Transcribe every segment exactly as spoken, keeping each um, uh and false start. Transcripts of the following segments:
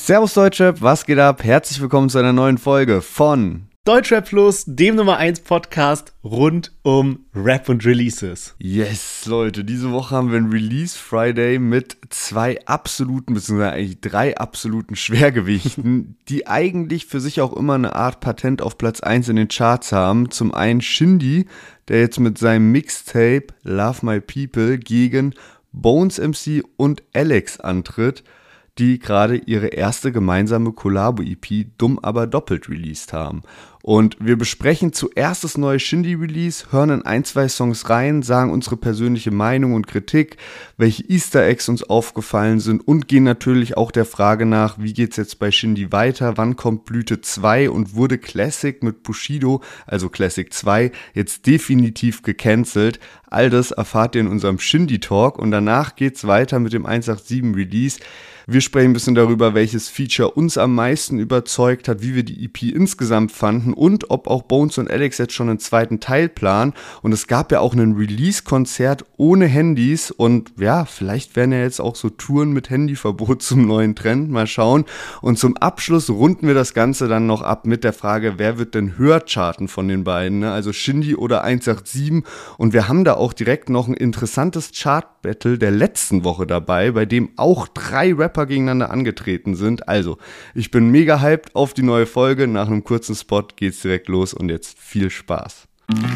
Servus Deutschrap, was geht ab? Herzlich willkommen zu einer neuen Folge von Deutschrap Plus, dem Nummer eins Podcast rund um Rap und Releases. Yes, Leute, diese Woche haben wir einen Release Friday mit zwei absoluten, beziehungsweise eigentlich drei absoluten Schwergewichten, die eigentlich für sich auch immer eine Art Patent auf Platz eins in den Charts haben. Zum einen Shindy, der jetzt mit seinem Mixtape Love My People gegen Bones M C und Alex antritt, die gerade ihre erste gemeinsame Collabo-E P Dumm aber doppelt released haben. Und wir besprechen zuerst das neue Shindy-Release, hören in ein, zwei Songs rein, sagen unsere persönliche Meinung und Kritik, welche Easter Eggs uns aufgefallen sind und gehen natürlich auch der Frage nach, wie geht's jetzt bei Shindy weiter, wann kommt Blüte zwei und wurde Classic mit Bushido, also Classic zwei, jetzt definitiv gecancelt. All das erfahrt ihr in unserem Shindy-Talk und danach geht's weiter mit dem eins acht sieben Release. Wir sprechen ein bisschen darüber, welches Feature uns am meisten überzeugt hat, wie wir die E P insgesamt fanden und ob auch Bones und Alex jetzt schon einen zweiten Teil planen. Und es gab ja auch ein Release-Konzert ohne Handys und ja, vielleicht werden ja jetzt auch so Touren mit Handyverbot zum neuen Trend. Mal schauen. Und zum Abschluss runden wir das Ganze dann noch ab mit der Frage, wer wird denn höher charten von den beiden, ne? Also Shindy oder eins acht sieben. Und wir haben da auch direkt noch ein interessantes Chart-Battle der letzten Woche dabei, bei dem auch drei Rapper gegeneinander angetreten sind. Also, ich bin mega hyped auf die neue Folge. Nach einem kurzen Spot geht's direkt los und jetzt viel Spaß.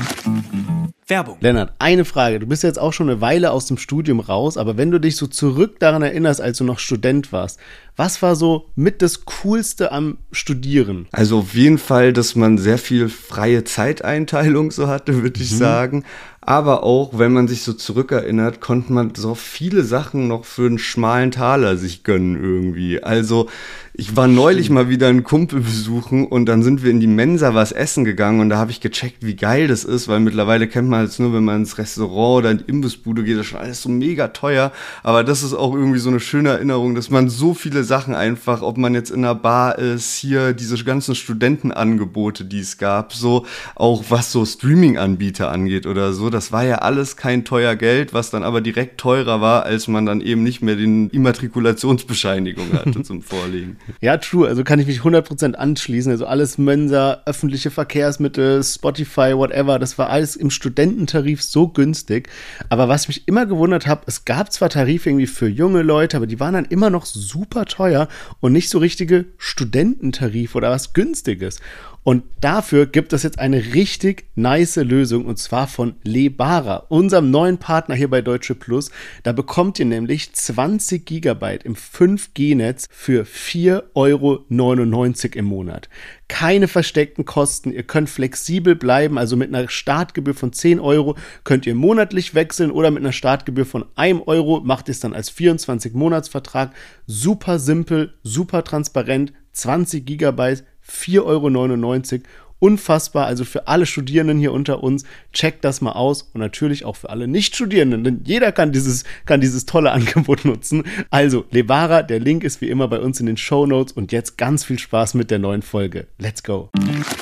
Werbung. Lennart, eine Frage. Du bist jetzt auch schon eine Weile aus dem Studium raus, aber wenn du dich so zurück daran erinnerst, als du noch Student warst, was war so mit das Coolste am Studieren? Also auf jeden Fall, dass man sehr viel freie Zeiteinteilung so hatte, würde ich mhm. sagen. Aber auch, wenn man sich so zurückerinnert, konnte man so viele Sachen noch für einen schmalen Taler sich gönnen irgendwie. Also ich war neulich mal wieder einen Kumpel besuchen und dann sind wir in die Mensa was essen gegangen und da habe ich gecheckt, wie geil das ist, weil mittlerweile kennt man es nur, wenn man ins Restaurant oder in die Imbissbude geht, das ist schon alles so mega teuer. Aber das ist auch irgendwie so eine schöne Erinnerung, dass man so viele Sachen einfach, ob man jetzt in einer Bar ist, hier diese ganzen Studentenangebote, die es gab, so auch was so Streaming-Anbieter angeht oder so, das war ja alles kein teuer Geld, was dann aber direkt teurer war, als man dann eben nicht mehr den Immatrikulationsbescheinigung hatte zum Vorlegen. Ja, true, also kann ich mich hundert Prozent anschließen, also alles Mensa, öffentliche Verkehrsmittel, Spotify, whatever, das war alles im Studententarif so günstig, aber was mich immer gewundert hat, es gab zwar Tarife irgendwie für junge Leute, aber die waren dann immer noch super teuer und nicht so richtige Studententarife oder was Günstiges. Und dafür gibt es jetzt eine richtig nice Lösung und zwar von Lebara, unserem neuen Partner hier bei Deutsche Plus. Da bekommt ihr nämlich zwanzig Gigabyte im fünf G Netz für vier Euro neunundneunzig im Monat. Keine versteckten Kosten, ihr könnt flexibel bleiben, also mit einer Startgebühr von zehn Euro könnt ihr monatlich wechseln oder mit einer Startgebühr von einem Euro macht ihr es dann als vierundzwanzig-Monats-Vertrag. Super simpel, super transparent, zwanzig Gigabyte, vier Euro neunundneunzig, unfassbar, also für alle Studierenden hier unter uns, checkt das mal aus und natürlich auch für alle Nicht-Studierenden, denn jeder kann dieses, kann dieses tolle Angebot nutzen. Also, Lebara, der Link ist wie immer bei uns in den Shownotes und jetzt ganz viel Spaß mit der neuen Folge. Let's go!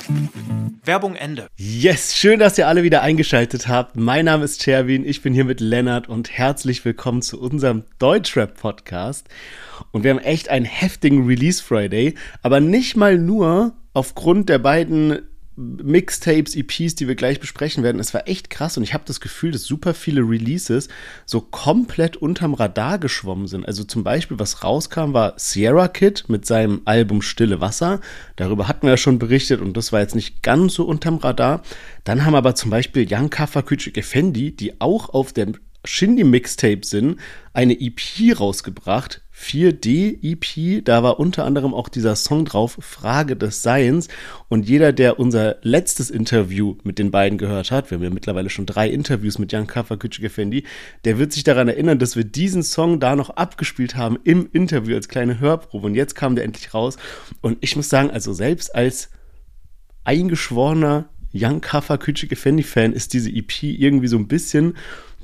Werbung Ende. Yes, schön, dass ihr alle wieder eingeschaltet habt. Mein Name ist Sherwin, ich bin hier mit Lennart und herzlich willkommen zu unserem Deutschrap-Podcast. Und wir haben echt einen heftigen Release Friday, aber nicht mal nur aufgrund der beiden Mixtapes, E Ps, die wir gleich besprechen werden. Es war echt krass und ich habe das Gefühl, dass super viele Releases so komplett unterm Radar geschwommen sind. Also zum Beispiel, was rauskam, war Sierra Kid mit seinem Album Stille Wasser. Darüber hatten wir ja schon berichtet und das war jetzt nicht ganz so unterm Radar. Dann haben aber zum Beispiel Young Kafa Küçük Efendi, die auch auf dem Shindy-Mixtape sind, eine E P rausgebracht, vier D E P, da war unter anderem auch dieser Song drauf, Frage des Seins, und jeder, der unser letztes Interview mit den beiden gehört hat, wir haben ja mittlerweile schon drei Interviews mit Young Kafa Küçük Efendi, der wird sich daran erinnern, dass wir diesen Song da noch abgespielt haben im Interview als kleine Hörprobe und jetzt kam der endlich raus und ich muss sagen, also selbst als eingeschworener Young Kafa Küçük Efendi Fan ist diese E P irgendwie so ein bisschen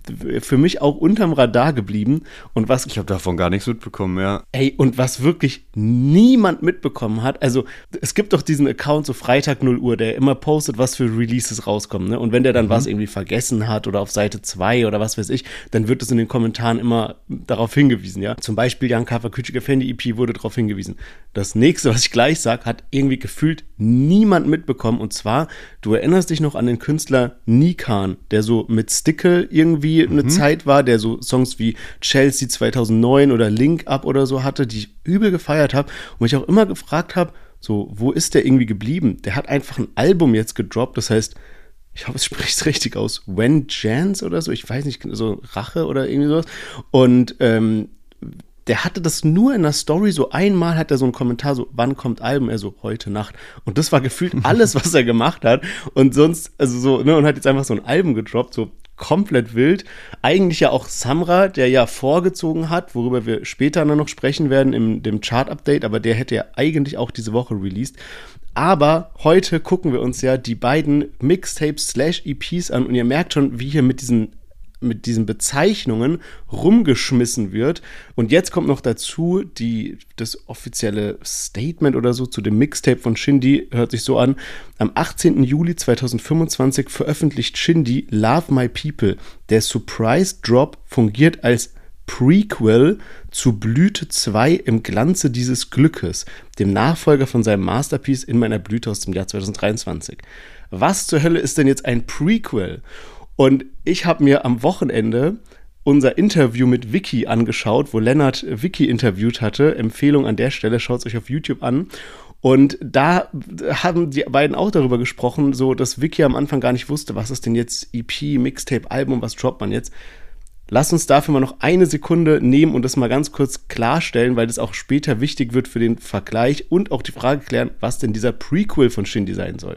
für mich auch unterm Radar geblieben. Und was Ich habe davon gar nichts mitbekommen, ja. Ey, und was wirklich niemand mitbekommen hat, also es gibt doch diesen Account, so Freitag null Uhr, der immer postet, was für Releases rauskommen, ne? Und wenn der dann mhm. was irgendwie vergessen hat oder auf Seite zwei oder was weiß ich, dann wird es in den Kommentaren immer darauf hingewiesen, ja. Zum Beispiel Jan Kawaküchige Fendi E P wurde darauf hingewiesen. Das nächste, was ich gleich sage, hat irgendwie gefühlt niemand mitbekommen, und zwar, du erinnerst dich noch an den Künstler Nikan, der so mit Stickle irgendwie eine mhm. Zeit war, der so Songs wie Chelsea zweitausendneun oder Link Up oder so hatte, die ich übel gefeiert habe und mich auch immer gefragt habe, so, wo ist der irgendwie geblieben? Der hat einfach ein Album jetzt gedroppt, das heißt, ich hoffe, es spricht richtig aus, Vengeance oder so, ich weiß nicht, so Rache oder irgendwie sowas. Und ähm, der hatte das nur in der Story, so einmal hat er so einen Kommentar, so, wann kommt Album? Er so, heute Nacht. Und das war gefühlt alles, was er gemacht hat. Und sonst, also so, ne, und hat jetzt einfach so ein Album gedroppt, so komplett wild. Eigentlich ja auch Samra, der ja vorgezogen hat, worüber wir später dann noch sprechen werden im dem Chart-Update, aber der hätte ja eigentlich auch diese Woche released. Aber heute gucken wir uns ja die beiden Mixtapes slash E Ps an und ihr merkt schon, wie hier mit diesen mit diesen Bezeichnungen rumgeschmissen wird. Und jetzt kommt noch dazu die, das offizielle Statement oder so zu dem Mixtape von Shindy, hört sich so an. Am achtzehnten Juli zweitausendfünfundzwanzig veröffentlicht Shindy Love My People. Der Surprise Drop fungiert als Prequel zu Blüte zwei im Glanze dieses Glückes, dem Nachfolger von seinem Masterpiece In meiner Blüte aus dem Jahr zweitausenddreiundzwanzig. Was zur Hölle ist denn jetzt ein Prequel? Und ich habe mir am Wochenende unser Interview mit Vicky angeschaut, wo Lennart Vicky interviewt hatte. Empfehlung an der Stelle, schaut es euch auf YouTube an. Und da haben die beiden auch darüber gesprochen, so dass Vicky am Anfang gar nicht wusste, was ist denn jetzt E P, Mixtape, Album, was droppt man jetzt. Lass uns dafür mal noch eine Sekunde nehmen und das mal ganz kurz klarstellen, weil das auch später wichtig wird für den Vergleich und auch die Frage klären, was denn dieser Prequel von Shindy sein soll.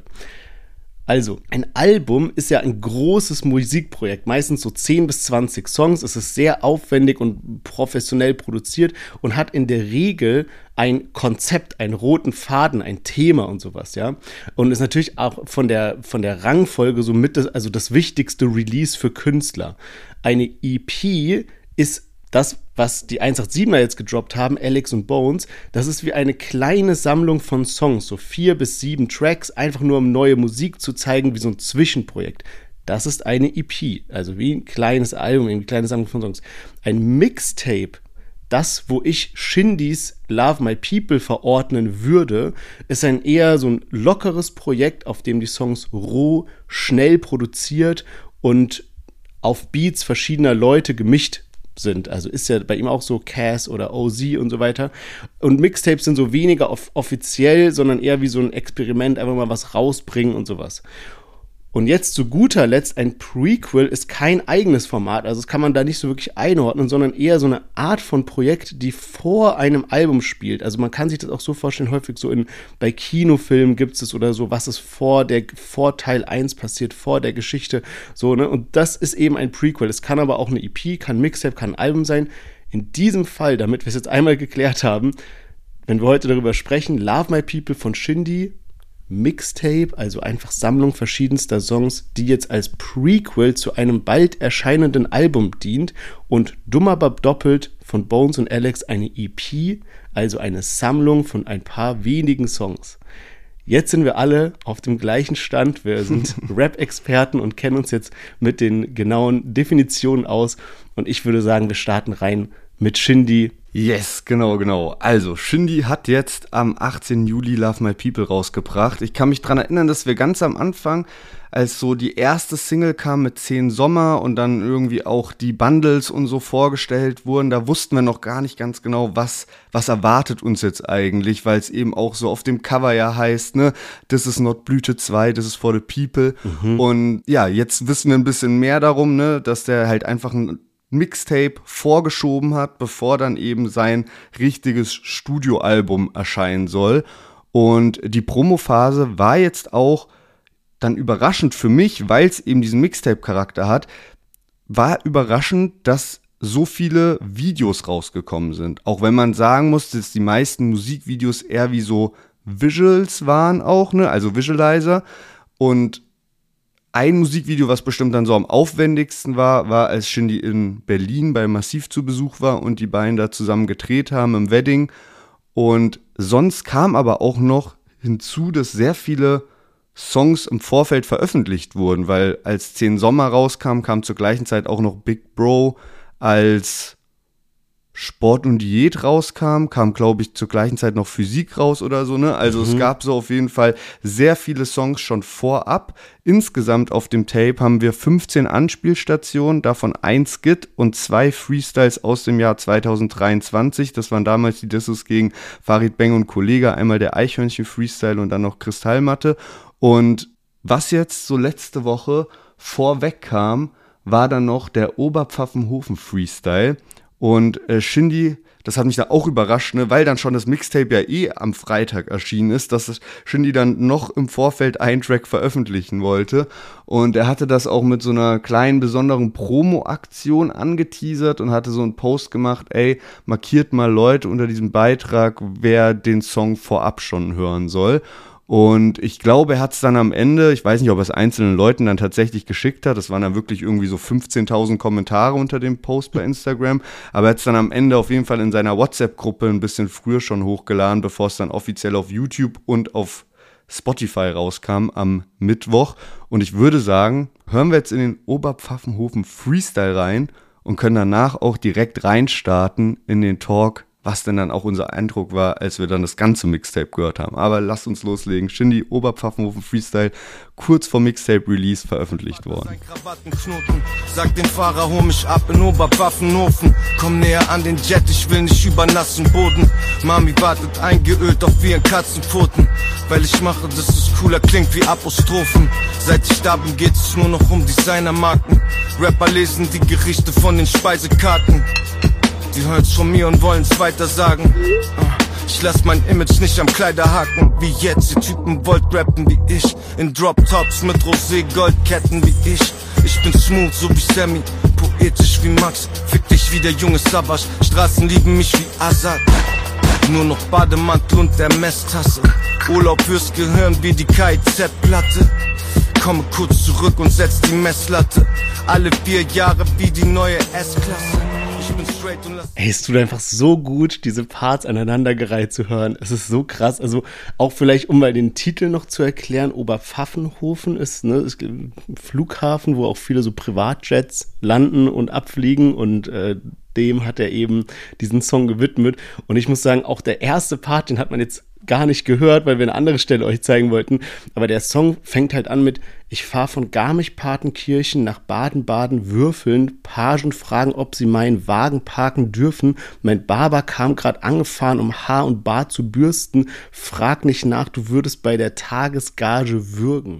Also, ein Album ist ja ein großes Musikprojekt, meistens so zehn bis zwanzig Songs. Es ist sehr aufwendig und professionell produziert und hat in der Regel ein Konzept, einen roten Faden, ein Thema und sowas, ja. Und ist natürlich auch von der, von der Rangfolge so mit, das, also das wichtigste Release für Künstler. Eine E P ist das, was die hundertsiebenundachtziger jetzt gedroppt haben, Alex und Bones, das ist wie eine kleine Sammlung von Songs, so vier bis sieben Tracks, einfach nur um neue Musik zu zeigen, wie so ein Zwischenprojekt. Das ist eine E P, also wie ein kleines Album, eine kleine Sammlung von Songs. Ein Mixtape, das, wo ich Shindys Love My People verordnen würde, ist ein eher so ein lockeres Projekt, auf dem die Songs roh, schnell produziert und auf Beats verschiedener Leute gemischt sind. Also ist ja bei ihm auch so Cass oder O Z und so weiter. Und Mixtapes sind so weniger off- offiziell, sondern eher wie so ein Experiment, einfach mal was rausbringen und sowas. Und jetzt zu guter Letzt, ein Prequel ist kein eigenes Format, also das kann man da nicht so wirklich einordnen, sondern eher so eine Art von Projekt, die vor einem Album spielt. Also man kann sich das auch so vorstellen, häufig so in, bei Kinofilmen gibt es oder so, was ist vor der, vor Teil eins passiert, vor der Geschichte, so, ne, und das ist eben ein Prequel. Es kann aber auch eine E P, kann ein Mixtape, kann ein Album sein. In diesem Fall, damit wir es jetzt einmal geklärt haben, wenn wir heute darüber sprechen, Love My People von Shindy, Mixtape, also einfach Sammlung verschiedenster Songs, die jetzt als Prequel zu einem bald erscheinenden Album dient, und Dumm aber doppelt von Bones und Alex eine E P, also eine Sammlung von ein paar wenigen Songs. Jetzt sind wir alle auf dem gleichen Stand, wir sind Rap-Experten und kennen uns jetzt mit den genauen Definitionen aus, und ich würde sagen, wir starten rein mit Shindy. Yes, genau, genau. Also, Shindy hat jetzt am achtzehnten Juli Love My People rausgebracht. Ich kann mich dran erinnern, dass wir ganz am Anfang, als so die erste Single kam mit zehn Sommer und dann irgendwie auch die Bundles und so vorgestellt wurden, da wussten wir noch gar nicht ganz genau, was, was erwartet uns jetzt eigentlich, weil es eben auch so auf dem Cover ja heißt, ne, this is not Blüte zwei, this is for the people. Mhm. Und ja, jetzt wissen wir ein bisschen mehr darum, ne, dass der halt einfach ein Mixtape vorgeschoben hat, bevor dann eben sein richtiges Studioalbum erscheinen soll. Und die Promophase war jetzt auch dann überraschend für mich, weil es eben diesen Mixtape-Charakter hat, war überraschend, dass so viele Videos rausgekommen sind. Auch wenn man sagen muss, dass die meisten Musikvideos eher wie so Visuals waren auch, ne, also Visualizer. Und ein Musikvideo, was bestimmt dann so am aufwendigsten war, war, als Shindy in Berlin bei Massiv zu Besuch war und die beiden da zusammen gedreht haben im Wedding. Und sonst kam aber auch noch hinzu, dass sehr viele Songs im Vorfeld veröffentlicht wurden, weil als zehn Sommer rauskam, kam zur gleichen Zeit auch noch Big Bro. Als Sport und Diät rauskam, kam, glaube ich, zur gleichen Zeit noch Physik raus oder so, ne? Also mhm. es gab so auf jeden Fall sehr viele Songs schon vorab. Insgesamt auf dem Tape haben wir fünfzehn Anspielstationen, davon ein Skit und zwei Freestyles aus dem Jahr zwanzig dreiundzwanzig. Das waren damals die Disses gegen Farid Bang und Kollega, einmal der Eichhörnchen-Freestyle und dann noch Kristallmatte. Und was jetzt so letzte Woche vorweg kam, war dann noch der Oberpfaffenhofen-Freestyle. Und äh, Shindy, das hat mich da auch überrascht, ne, weil dann schon das Mixtape ja eh am Freitag erschienen ist, dass Shindy dann noch im Vorfeld einen Track veröffentlichen wollte. Und er hatte das auch mit so einer kleinen, besonderen Promo-Aktion angeteasert und hatte so einen Post gemacht, ey, markiert mal Leute unter diesem Beitrag, wer den Song vorab schon hören soll. Und ich glaube, er hat es dann am Ende, ich weiß nicht, ob er es einzelnen Leuten dann tatsächlich geschickt hat, das waren dann wirklich irgendwie so fünfzehntausend Kommentare unter dem Post bei Instagram, aber er hat es dann am Ende auf jeden Fall in seiner WhatsApp-Gruppe ein bisschen früher schon hochgeladen, bevor es dann offiziell auf YouTube und auf Spotify rauskam am Mittwoch. Und ich würde sagen, hören wir jetzt in den Oberpfaffenhofen Freestyle rein und können danach auch direkt reinstarten in den Talk, was denn dann auch unser Eindruck war, als wir dann das ganze Mixtape gehört haben. Aber lasst uns loslegen. Shindy, Oberpfaffenhofen Freestyle, kurz vor Mixtape-Release veröffentlicht worden. Sag den Fahrer, hol mich ab in Oberpfaffenhofen. Komm näher an den Jet, ich will nicht über nassen Boden. Mami wartet eingeölt auf ihren Katzenpfoten. Weil ich mache, dass es cooler klingt wie Apostrophen. Seit ich da bin, geht es nur noch um Designermarken. Rapper lesen die Gerichte von den Speisekarten. Die hören's von mir und wollen's weiter sagen. Ich lass mein Image nicht am Kleiderhaken. Wie jetzt, ihr Typen wollt rappen wie ich. In Drop-Tops mit Rosé-Goldketten wie ich. Ich bin smooth, so wie Sammy, poetisch wie Max. Fick dich wie der junge Savage, Straßen lieben mich wie Azad. Nur noch Bademantel und der Messtasse. Urlaub fürs Gehirn wie die K I Z-Platte. Komme kurz zurück und setz die Messlatte. Alle vier Jahre wie die neue S-Klasse. Ey, es tut einfach so gut, diese Parts aneinandergereiht zu hören. Es ist so krass. Also auch vielleicht, um mal den Titel noch zu erklären, Oberpfaffenhofen ist, ne, ist ein Flughafen, wo auch viele so Privatjets landen und abfliegen und äh, dem hat er eben diesen Song gewidmet. Und ich muss sagen, auch der erste Part, den hat man jetzt gar nicht gehört, weil wir eine andere Stelle euch zeigen wollten. Aber der Song fängt halt an mit: Ich fahre von Garmisch-Partenkirchen nach Baden-Baden würfeln. Pagen fragen, ob sie meinen Wagen parken dürfen. Mein Barber kam gerade angefahren, um Haar und Bart zu bürsten. Frag nicht nach, du würdest bei der Tagesgage würgen.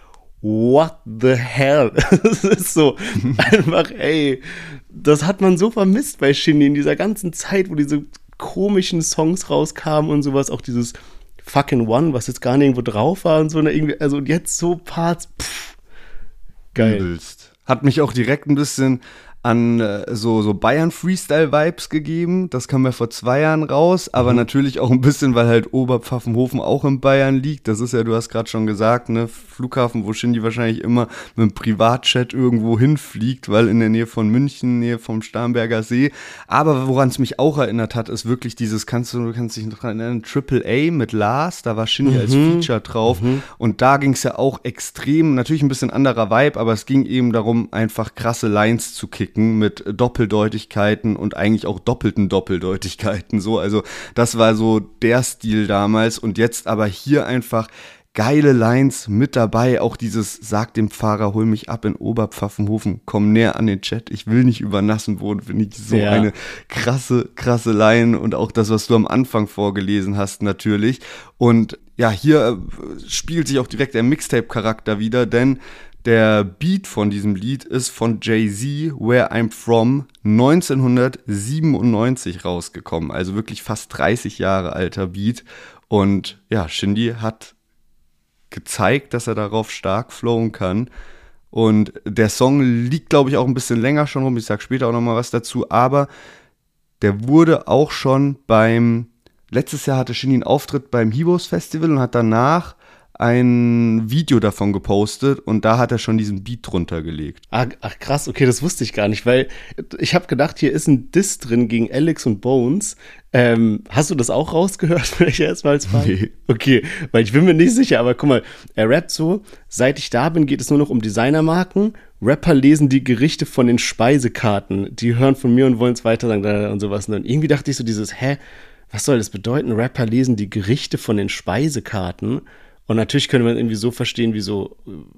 What the hell? Das ist so einfach, ey, das hat man so vermisst bei Shindy in dieser ganzen Zeit, wo diese komischen Songs rauskamen und sowas, auch dieses Fucking One, was jetzt gar nirgendwo drauf war und so, ne, irgendwie, also jetzt so Parts, pff, geil. Übelst. Hat mich auch direkt ein bisschen an äh, so, so Bayern-Freestyle-Vibes gegeben. Das kam ja vor zwei Jahren raus, aber mhm. natürlich auch ein bisschen, weil halt Oberpfaffenhofen auch in Bayern liegt. Das ist ja, du hast gerade schon gesagt, ne, Flughafen, wo Shindy wahrscheinlich immer mit einem Privatjet irgendwo hinfliegt, weil in der Nähe von München, Nähe vom Starnberger See. Aber woran es mich auch erinnert hat, ist wirklich dieses, kannst du, du kannst dich noch dran erinnern, Triple A mit Lars, da war Shindy mhm. als Feature drauf. Mhm. Und da ging es ja auch extrem, natürlich ein bisschen anderer Vibe, aber es ging eben darum, einfach krasse Lines zu kicken mit Doppeldeutigkeiten und eigentlich auch doppelten Doppeldeutigkeiten. So, also das war so der Stil damals und jetzt aber hier einfach geile Lines mit dabei. Auch dieses: Sag dem Fahrer, hol mich ab in Oberpfaffenhofen, komm näher an den Chat, ich will nicht über nassen Boden, finde ich so ja. eine krasse, krasse Line und auch das, was du am Anfang vorgelesen hast natürlich. Und ja, hier spiegelt sich auch direkt der Mixtape-Charakter wieder, denn der Beat von diesem Lied ist von Jay-Z, Where I'm From, neunzehnhundertsiebenundneunzig rausgekommen. Also wirklich fast dreißig Jahre alter Beat. Und ja, Shindy hat gezeigt, dass er darauf stark flowen kann. Und der Song liegt, glaube ich, auch ein bisschen länger schon rum. Ich sage später auch nochmal was dazu. Aber der wurde auch schon beim, letztes Jahr hatte Shindy einen Auftritt beim Hibos Festival und hat danach ein Video davon gepostet und da hat er schon diesen Beat drunter gelegt. Ach, ach krass, okay, das wusste ich gar nicht, weil ich habe gedacht, hier ist ein Diss drin gegen Alex und Bones. Ähm, hast du das auch rausgehört, vielleicht erstmal als Frage? Nee. Okay, weil ich bin mir nicht sicher, aber guck mal, er rappt so, seit ich da bin, geht es nur noch um Designermarken. Rapper lesen die Gerichte von den Speisekarten, die hören von mir und wollen es weiter sagen und sowas. Und irgendwie dachte ich so dieses, hä, was soll das bedeuten? Rapper lesen die Gerichte von den Speisekarten. Und natürlich könnte man irgendwie so verstehen, wie so,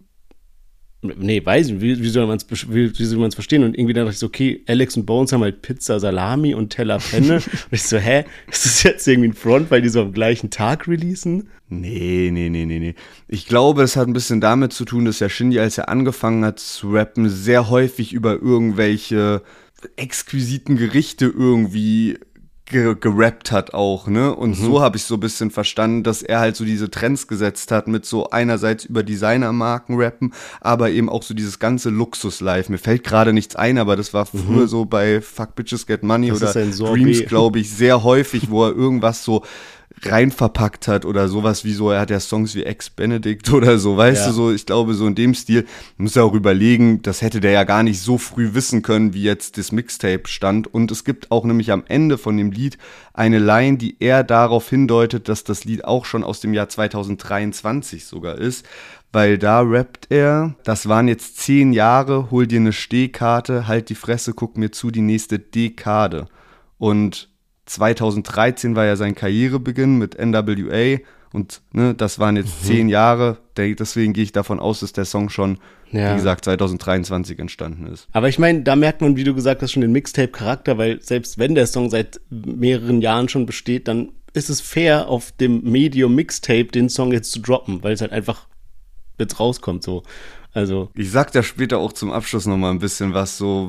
nee, weiß nicht, wie, wie soll man es wie, wie soll man es verstehen? Und irgendwie dachte ich so, okay, Alex und Bones haben halt Pizza, Salami und Teller Penne. Und ich so, hä, ist das jetzt irgendwie ein Front, weil die so am gleichen Tag releasen? Nee, nee, nee, nee, nee. Ich glaube, es hat ein bisschen damit zu tun, dass ja Shindy, als er angefangen hat zu rappen, sehr häufig über irgendwelche exquisiten Gerichte irgendwie Ge- gerappt hat auch, ne? Und mhm. so habe ich so ein bisschen verstanden, dass er halt so diese Trends gesetzt hat mit so einerseits über Designermarken rappen, aber eben auch so dieses ganze Luxus-Life. Mir fällt gerade nichts ein, aber das war früher mhm. so bei Fuck Bitches Get Money das oder Dreams, glaube ich, sehr häufig, wo er irgendwas so rein verpackt hat oder sowas wie so, er hat ja Songs wie Ex-Benedict oder so, weißt ja. du, so, ich glaube, so in dem Stil, muss er auch überlegen, das hätte der ja gar nicht so früh wissen können, wie jetzt das Mixtape stand, und es gibt auch nämlich am Ende von dem Lied eine Line, die eher darauf hindeutet, dass das Lied auch schon aus dem Jahr zweitausenddreiundzwanzig sogar ist, weil da rappt er, das waren jetzt zehn Jahre, hol dir eine Stehkarte, halt die Fresse, guck mir zu, die nächste Dekade. Und zweitausenddreizehn war ja sein Karrierebeginn mit N W A und ne, das waren jetzt mhm. zehn Jahre, deswegen gehe ich davon aus, dass der Song schon, ja. wie gesagt, zweitausenddreiundzwanzig entstanden ist. Aber ich meine, da merkt man, wie du gesagt hast, schon den Mixtape-Charakter, weil selbst wenn der Song seit mehreren Jahren schon besteht, dann ist es fair, auf dem Medium Mixtape den Song jetzt zu droppen, weil es halt einfach jetzt rauskommt so. Also ich sag da später auch zum Abschluss nochmal ein bisschen was so,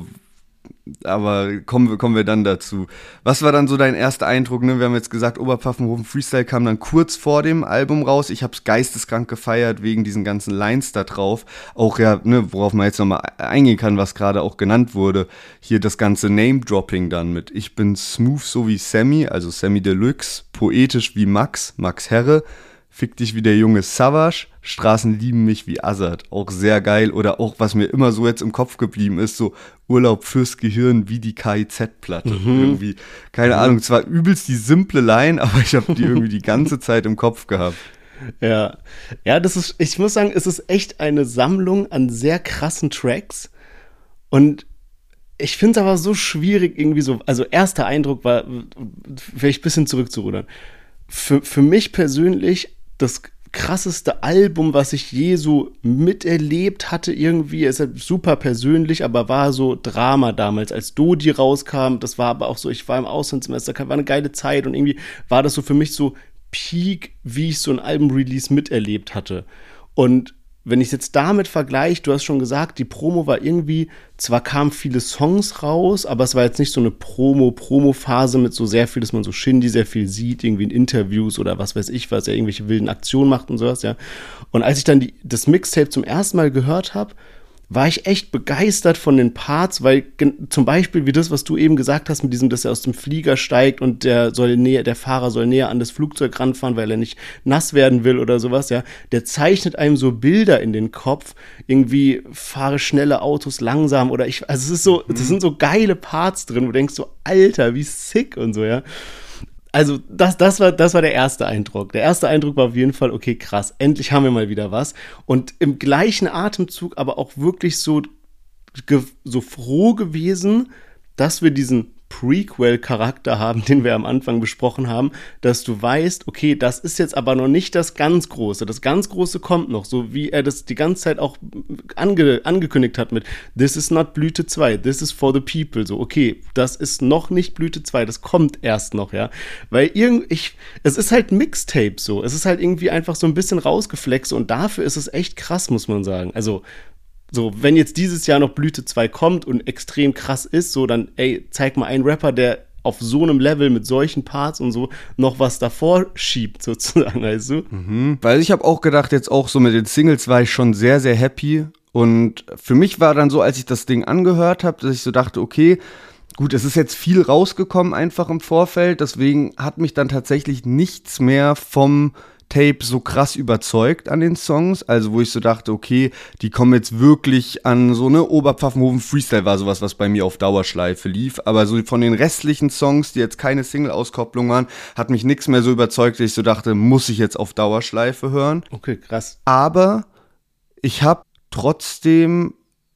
aber kommen wir, kommen wir dann dazu. Was war dann so dein erster Eindruck? Ne? Wir haben jetzt gesagt, Oberpfaffenhofen Freestyle kam dann kurz vor dem Album raus. Ich hab's geisteskrank gefeiert wegen diesen ganzen Lines da drauf. Auch ja, ne, worauf man jetzt nochmal eingehen kann, was gerade auch genannt wurde. Hier das ganze Name-Dropping dann mit Ich bin smooth so wie Sammy, also Sammy Deluxe, poetisch wie Max, Max Herre, Fick dich wie der junge Savage, Straßen lieben mich wie Azad. Auch sehr geil. Oder auch, was mir immer so jetzt im Kopf geblieben ist, so Urlaub fürs Gehirn wie die K I Z-Platte. Mhm. Irgendwie, keine mhm. Ahnung, zwar übelst die simple Line, aber ich habe die irgendwie die ganze Zeit im Kopf gehabt. Ja, ja, das ist, ich muss sagen, es ist echt eine Sammlung an sehr krassen Tracks. Und ich finde es aber so schwierig, irgendwie so, also erster Eindruck war, vielleicht ein bisschen zurückzurudern. Für, für mich persönlich das krasseste Album, was ich je so miterlebt hatte irgendwie. Es ist super persönlich, aber war so Drama damals, als Dodi rauskam. Das war aber auch so, ich war im Auslandssemester, war eine geile Zeit und irgendwie war das so für mich so Peak, wie ich so ein Album-Release miterlebt hatte. Und wenn ich es jetzt damit vergleiche, du hast schon gesagt, die Promo war irgendwie, zwar kamen viele Songs raus, aber es war jetzt nicht so eine Promo-Promo-Phase mit so sehr viel, dass man so Shindy sehr viel sieht, irgendwie in Interviews oder was weiß ich, was er irgendwelche wilden Aktionen macht und sowas, ja. Und als ich dann die, das Mixtape zum ersten Mal gehört habe, war ich echt begeistert von den Parts, weil gen- zum Beispiel wie das, was du eben gesagt hast, mit diesem, dass er aus dem Flieger steigt und der soll näher, der Fahrer soll näher an das Flugzeug ranfahren, weil er nicht nass werden will oder sowas, ja, der zeichnet einem so Bilder in den Kopf, irgendwie fahre schnelle Autos langsam oder ich, also es ist so, mhm. das sind so geile Parts drin, wo du denkst so, Alter, wie sick und so, ja. Also das, das, war, das war der erste Eindruck. Der erste Eindruck war auf jeden Fall, okay, krass, endlich haben wir mal wieder was. Und im gleichen Atemzug aber auch wirklich so, ge, so froh gewesen, dass wir diesen Prequel-Charakter haben, den wir am Anfang besprochen haben, dass du weißt, okay, das ist jetzt aber noch nicht das ganz Große. Das ganz Große kommt noch, so wie er das die ganze Zeit auch ange, angekündigt hat mit This is not Blüte zwei, this is for the people. So, okay, das ist noch nicht Blüte zwei, das kommt erst noch, ja. Weil irgend, ich, es ist halt Mixtape so. Es ist halt irgendwie einfach so ein bisschen rausgeflext und dafür ist es echt krass, muss man sagen. Also, so, wenn jetzt dieses Jahr noch Blüte zwei kommt und extrem krass ist, so dann, ey, zeig mal einen Rapper, der auf so einem Level mit solchen Parts und so noch was davor schiebt, sozusagen, weißt du? Mhm. Weil ich habe auch gedacht, jetzt auch so mit den Singles war ich schon sehr, sehr happy. Und für mich war dann so, als ich das Ding angehört habe, dass ich so dachte, okay, gut, es ist jetzt viel rausgekommen einfach im Vorfeld, deswegen hat mich dann tatsächlich nichts mehr vom Tape so krass überzeugt an den Songs, also wo ich so dachte, okay, die kommen jetzt wirklich an so eine Oberpfaffenhofen Freestyle war sowas, was bei mir auf Dauerschleife lief, aber so von den restlichen Songs, die jetzt keine Single-Auskopplung waren, hat mich nichts mehr so überzeugt, dass ich so dachte, muss ich jetzt auf Dauerschleife hören. Okay, krass. Aber ich habe trotzdem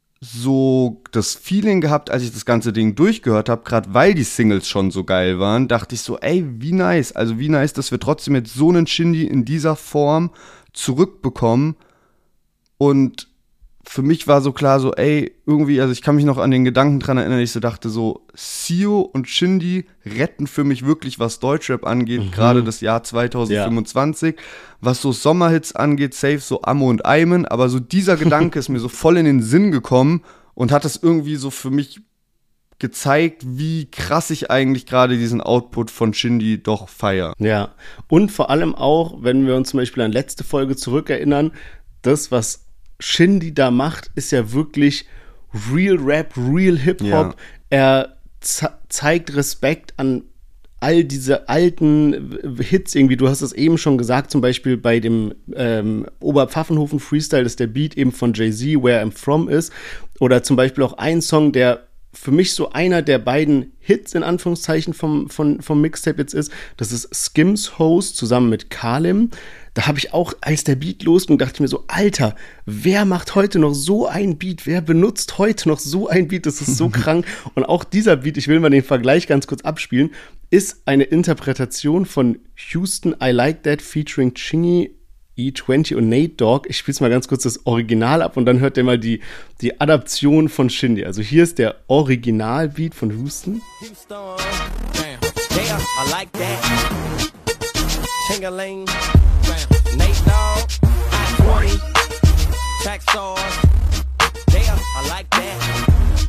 so das Feeling gehabt, als ich das ganze Ding durchgehört habe, gerade weil die Singles schon so geil waren, dachte ich so, ey, wie nice, also wie nice, dass wir trotzdem jetzt so einen Shindy in dieser Form zurückbekommen. Und für mich war so klar so, ey, irgendwie, also ich kann mich noch an den Gedanken dran erinnern, ich so dachte so, Sio und Shindy retten für mich wirklich, was Deutschrap angeht, mhm. gerade das Jahr zwanzig fünfundzwanzig. Ja. Was so Sommerhits angeht, safe so Ammo und Ayman, aber so dieser Gedanke ist mir so voll in den Sinn gekommen und hat es irgendwie so für mich gezeigt, wie krass ich eigentlich gerade diesen Output von Shindy doch feiere. Ja, und vor allem auch, wenn wir uns zum Beispiel an letzte Folge zurückerinnern, das, was Shindy da macht, ist ja wirklich Real Rap, Real Hip-Hop. Ja. Er ze- zeigt Respekt an all diese alten Hits irgendwie. Du hast es eben schon gesagt, zum Beispiel bei dem ähm, Oberpfaffenhofen Freestyle, dass der Beat eben von Jay-Z, Where I'm From ist. Oder zum Beispiel auch ein Song, der für mich so einer der beiden Hits in Anführungszeichen vom, vom, vom Mixtape jetzt ist. Das ist Skims Host zusammen mit Kalim. Da habe ich auch, als der Beat losging, dachte ich mir so, Alter, wer macht heute noch so ein Beat? Wer benutzt heute noch so ein Beat? Das ist so krank. Und auch dieser Beat, ich will mal den Vergleich ganz kurz abspielen, ist eine Interpretation von Houston I Like That featuring Chingy, E zwanzig und Nate Dogg. Ich spiele mal ganz kurz das Original ab und dann hört ihr mal die, die Adaption von Shindy. Also hier ist der Originalbeat von Houston. Houston, yeah, I like that. Chingaling, Nate Dogg, I twenty, track stars, yeah, I like that.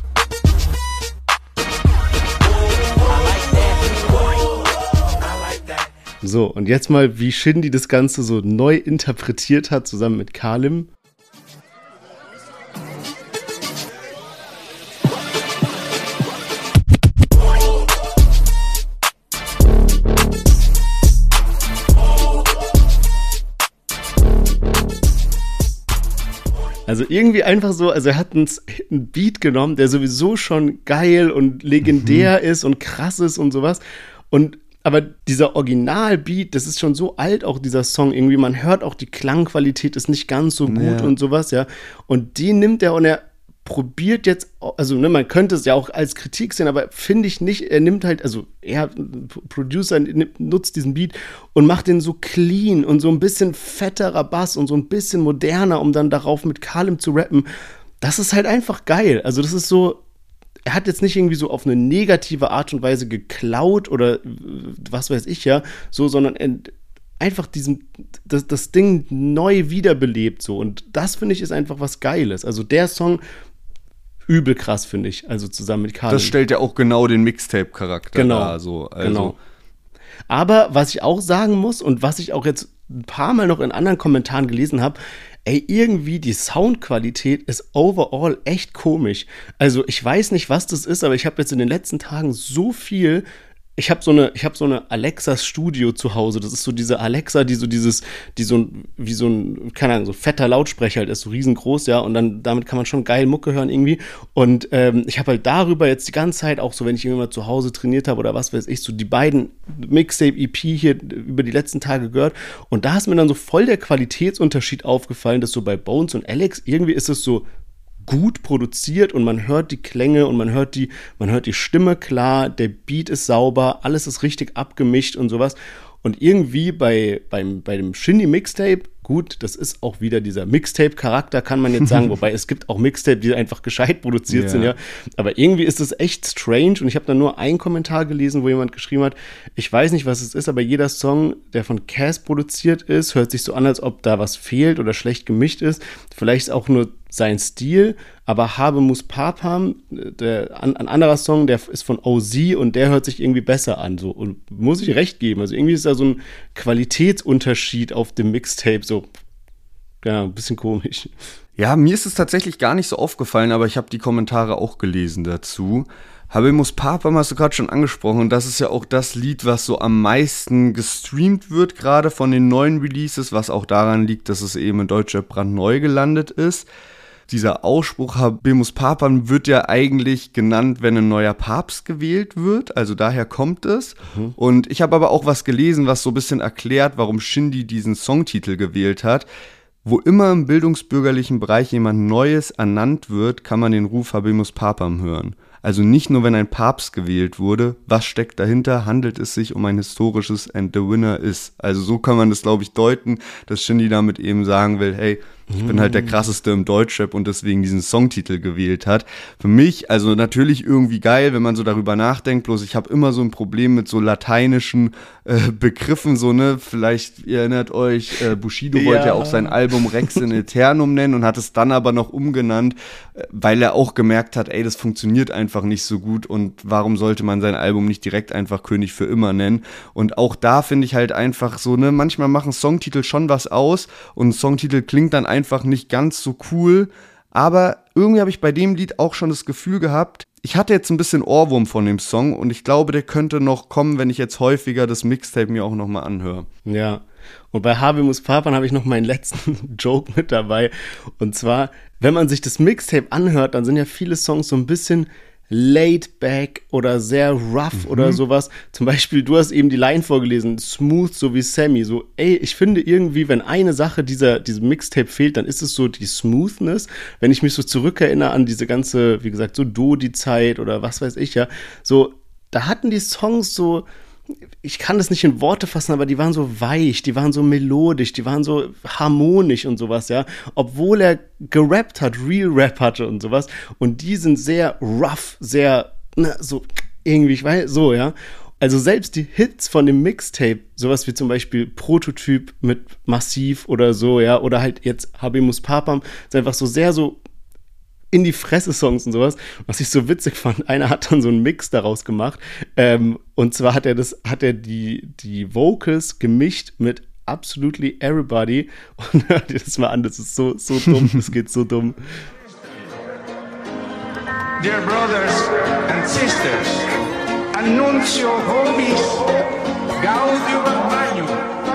So, und jetzt mal, wie Shindy das Ganze so neu interpretiert hat, zusammen mit Kalim. Also irgendwie einfach so, also er hat einen, einen Beat genommen, der sowieso schon geil und legendär mhm. ist und krass ist und sowas. Und aber dieser Originalbeat, das ist schon so alt, auch dieser Song irgendwie, man hört auch, die Klangqualität ist nicht ganz so gut ja. und sowas, ja. Und die nimmt er und er probiert jetzt, also ne, man könnte es ja auch als Kritik sehen, aber finde ich nicht, er nimmt halt, also er, Producer, nutzt diesen Beat und macht den so clean und so ein bisschen fetterer Bass und so ein bisschen moderner, um dann darauf mit Kalim zu rappen. Das ist halt einfach geil. Also das ist so, er hat jetzt nicht irgendwie so auf eine negative Art und Weise geklaut oder was weiß ich ja, so, sondern er, einfach diesen, das, das Ding neu wiederbelebt so. Und das, finde ich, ist einfach was Geiles. Also der Song, übel krass, finde ich, also zusammen mit Kalim. Das stellt ja auch genau den Mixtape-Charakter genau. dar. So. Also. Genau. Aber was ich auch sagen muss und was ich auch jetzt ein paar Mal noch in anderen Kommentaren gelesen habe, ey, irgendwie die Soundqualität ist overall echt komisch. Also ich weiß nicht, was das ist, aber ich habe jetzt in den letzten Tagen so viel, ich habe so eine, ich habe so eine Alexa Studio zu Hause. Das ist so diese Alexa, die so dieses, die so ein, wie so ein, keine Ahnung, so fetter Lautsprecher halt ist, so riesengroß, ja, und dann, damit kann man schon geil Mucke hören irgendwie. Und ähm, ich habe halt darüber jetzt die ganze Zeit, auch so, wenn ich irgendwann mal zu Hause trainiert habe oder was weiß ich, so die beiden Mixtape-E P hier über die letzten Tage gehört. Und da ist mir dann so voll der Qualitätsunterschied aufgefallen, dass so bei Bones und Alex irgendwie ist es so gut produziert und man hört die Klänge und man hört die, man hört die Stimme klar, der Beat ist sauber, alles ist richtig abgemischt und sowas. Und irgendwie bei, beim, bei dem Shindy Mixtape, gut, das ist auch wieder dieser Mixtape-Charakter, kann man jetzt sagen, wobei es gibt auch Mixtape, die einfach gescheit produziert yeah. sind, ja. Aber irgendwie ist es echt strange und ich habe da nur einen Kommentar gelesen, wo jemand geschrieben hat, ich weiß nicht, was es ist, aber jeder Song, der von Cass produziert ist, hört sich so an, als ob da was fehlt oder schlecht gemischt ist. Vielleicht auch nur sein Stil, aber Habe muss Papam, der, ein, ein anderer Song, der ist von O Z und der hört sich irgendwie besser an, so, und muss ich recht geben, also irgendwie ist da so ein Qualitätsunterschied auf dem Mixtape, so ja, ein bisschen komisch. Ja, mir ist es tatsächlich gar nicht so aufgefallen, aber ich habe die Kommentare auch gelesen dazu. Habemus Papam hast du gerade schon angesprochen und das ist ja auch das Lied, was so am meisten gestreamt wird, gerade von den neuen Releases, was auch daran liegt, dass es eben in Deutschrap brandneu gelandet ist. Dieser Ausspruch Habemus Papam wird ja eigentlich genannt, wenn ein neuer Papst gewählt wird, also daher kommt es. Mhm. Und ich habe aber auch was gelesen, was so ein bisschen erklärt, warum Shindy diesen Songtitel gewählt hat. Wo immer im bildungsbürgerlichen Bereich jemand Neues ernannt wird, kann man den Ruf Habemus Papam hören. Also nicht nur, wenn ein Papst gewählt wurde, was steckt dahinter, handelt es sich um ein historisches and the winner is. Also so kann man das, glaube ich, deuten, dass Shindy damit eben sagen will, hey, ich bin halt der krasseste im Deutschrap und deswegen diesen Songtitel gewählt hat. Für mich, also natürlich irgendwie geil, wenn man so darüber nachdenkt, bloß ich habe immer so ein Problem mit so lateinischen äh, Begriffen, so, ne, vielleicht, ihr erinnert euch, äh, Bushido ja. wollte ja auch sein Album Rex in Aeternum nennen und hat es dann aber noch umgenannt, äh, weil er auch gemerkt hat, ey, das funktioniert einfach nicht so gut und warum sollte man sein Album nicht direkt einfach König für immer nennen? Und auch da finde ich halt einfach so, ne, manchmal machen Songtitel schon was aus und ein Songtitel klingt dann einfach nicht ganz so cool, aber irgendwie habe ich bei dem Lied auch schon das Gefühl gehabt, ich hatte jetzt ein bisschen Ohrwurm von dem Song und ich glaube, der könnte noch kommen, wenn ich jetzt häufiger das Mixtape mir auch nochmal anhöre. Ja, und bei Habemus Papam habe ich noch meinen letzten Joke mit dabei und zwar, wenn man sich das Mixtape anhört, dann sind ja viele Songs so ein bisschen laid back oder sehr rough mhm. oder sowas. Zum Beispiel, du hast eben die Line vorgelesen, smooth so wie Sammy. So, ey, ich finde irgendwie, wenn eine Sache dieser, diesem Mixtape fehlt, dann ist es so die Smoothness. Wenn ich mich so zurückerinnere an diese ganze, wie gesagt, so Dodi-Zeit oder was weiß ich ja, so, da hatten die Songs so, ich kann das nicht in Worte fassen, aber die waren so weich, die waren so melodisch, die waren so harmonisch und sowas, ja. Obwohl er gerappt hat, Real Rap hatte und sowas. Und die sind sehr rough, sehr, na, so irgendwie, ich weiß, so, ja. Also selbst die Hits von dem Mixtape, sowas wie zum Beispiel Prototyp mit Massiv oder so, ja, oder halt jetzt Habemus Papam, sind einfach so sehr so in die Fresse-Songs und sowas, was ich so witzig fand. Einer hat dann so einen Mix daraus gemacht, ähm, und zwar hat er das, hat er die, die Vocals gemischt mit Absolutely Everybody und hört dir das mal an, das ist so, so dumm, das geht so dumm. Dear brothers and sisters, annuncio hobbies, Gaudium Magnum.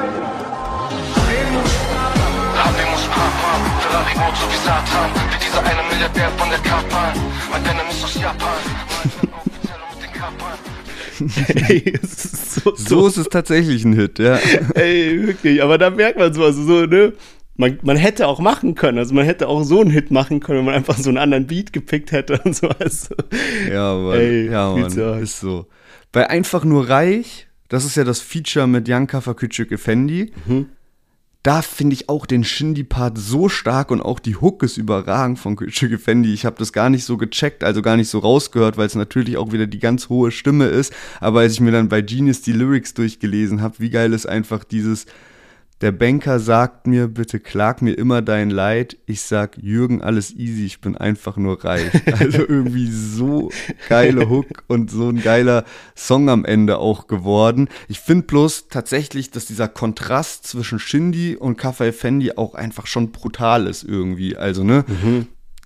Habemus Papam, Ferrari Rot so wie Satan, wie dieser eine Milliardär von der Kapan, mein Denim ist aus Japan, mit den Kapan. Ey, es ist so, so ist es tatsächlich ein Hit, ja. Ey, wirklich, aber da merkt man so, also so, ne, man, man hätte auch machen können, also man hätte auch so einen Hit machen können, wenn man einfach so einen anderen Beat gepickt hätte und so. Also, ja, Mann, ey, ja, Mann, ist so. Bei Einfach nur Reich, das ist ja das Feature mit Janka Faküçük Efendi, mhm. Da finde ich auch den Shindy-Part so stark und auch die Hook ist überragend von Küçük Efendi. Ich habe das gar nicht so gecheckt, also gar nicht so rausgehört, weil es natürlich auch wieder die ganz hohe Stimme ist. Aber als ich mir dann bei Genius die Lyrics durchgelesen habe, wie geil ist einfach dieses: Der Banker sagt mir, bitte klag mir immer dein Leid. Ich sag, Jürgen, alles easy, ich bin einfach nur reich. Also irgendwie so geile Hook und so ein geiler Song am Ende auch geworden. Ich finde bloß tatsächlich, dass dieser Kontrast zwischen Shindy und Kaffa Efendi auch einfach schon brutal ist irgendwie. Also, ne? Mhm.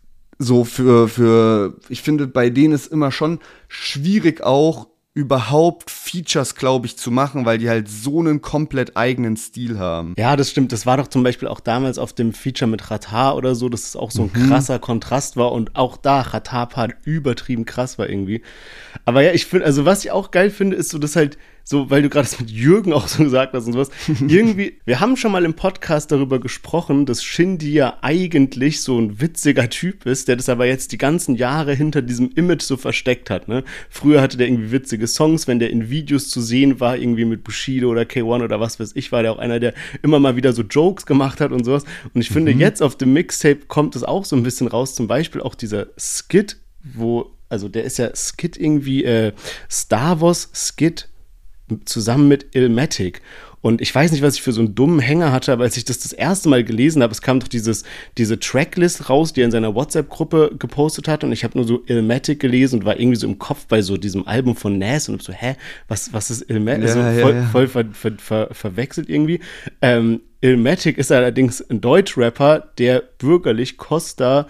So für, für, ich finde, bei denen ist immer schon schwierig auch, überhaupt Features, glaube ich, zu machen, weil die halt so einen komplett eigenen Stil haben. Ja, das stimmt. Das war doch zum Beispiel auch damals auf dem Feature mit Xatar oder so, dass es auch so ein mhm. krasser Kontrast war und auch da Xatar-Part übertrieben krass war irgendwie. Aber ja, ich finde, also was ich auch geil finde, ist so, dass halt so, weil du gerade das mit Jürgen auch so gesagt hast und sowas, irgendwie, wir haben schon mal im Podcast darüber gesprochen, dass Shindy ja eigentlich so ein witziger Typ ist, der das aber jetzt die ganzen Jahre hinter diesem Image so versteckt hat, ne? Früher hatte der irgendwie witzige Songs, wenn der in Videos zu sehen war, irgendwie mit Bushido oder K eins oder was weiß ich, war der auch einer, der immer mal wieder so Jokes gemacht hat und sowas. Und ich finde, mhm. jetzt auf dem Mixtape kommt es auch so ein bisschen raus, zum Beispiel auch dieser Skit, wo, also der ist ja Skit irgendwie, äh, Star Wars Skit, zusammen mit Illmatic. Und ich weiß nicht, was ich für so einen dummen Hänger hatte, aber als ich das das erste Mal gelesen habe, es kam doch dieses, diese Tracklist raus, die er in seiner WhatsApp-Gruppe gepostet hat und ich habe nur so Illmatic gelesen und war irgendwie so im Kopf bei so diesem Album von Nas und hab so, hä, was, was ist Illmatic? Ja, also ja, voll, ja. voll ver, ver, ver, verwechselt irgendwie. Ähm, Illmatic ist allerdings ein Deutschrapper, der bürgerlich Costa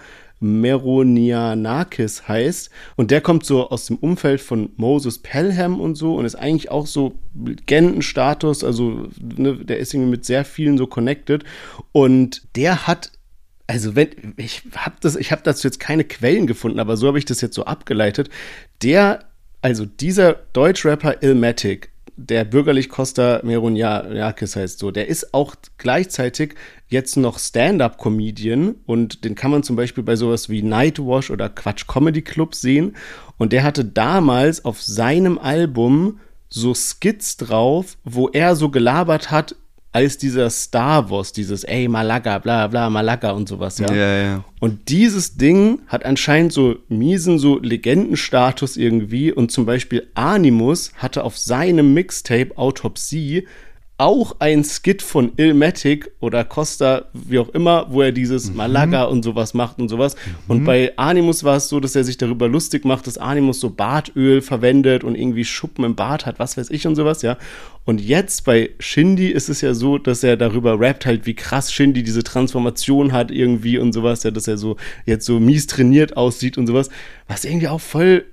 Meronianakis heißt. Und der kommt so aus dem Umfeld von Moses Pelham und so und ist eigentlich auch so Legendenstatus. Also ne, der ist irgendwie mit sehr vielen so connected. Und der hat, also wenn, ich habe das, ich habe dazu jetzt keine Quellen gefunden, aber so habe ich das jetzt so abgeleitet. Der, also dieser Deutschrapper Illmatic, der bürgerlich Costa Meroniakis heißt so, der ist auch gleichzeitig jetzt noch Stand-Up-Comedian und den kann man zum Beispiel bei sowas wie Nightwash oder Quatsch Comedy Club sehen und der hatte damals auf seinem Album so Skits drauf, wo er so gelabert hat, als dieser Star Wars, dieses ey, Malaga, bla bla, Malaga und sowas, ja. Ja, ja. Und dieses Ding hat anscheinend so miesen, so Legendenstatus irgendwie und zum Beispiel Animus hatte auf seinem Mixtape Autopsie auch ein Skit von Illmatic oder Costa, wie auch immer, wo er dieses mhm. Malaga und sowas macht und sowas. Mhm. Und bei Animus war es so, dass er sich darüber lustig macht, dass Animus so Bartöl verwendet und irgendwie Schuppen im Bart hat, was weiß ich und sowas, ja. Und jetzt bei Shindy ist es ja so, dass er darüber rappt halt, wie krass Shindy diese Transformation hat irgendwie und sowas, ja, dass er so jetzt so mies trainiert aussieht und sowas, was irgendwie auch voll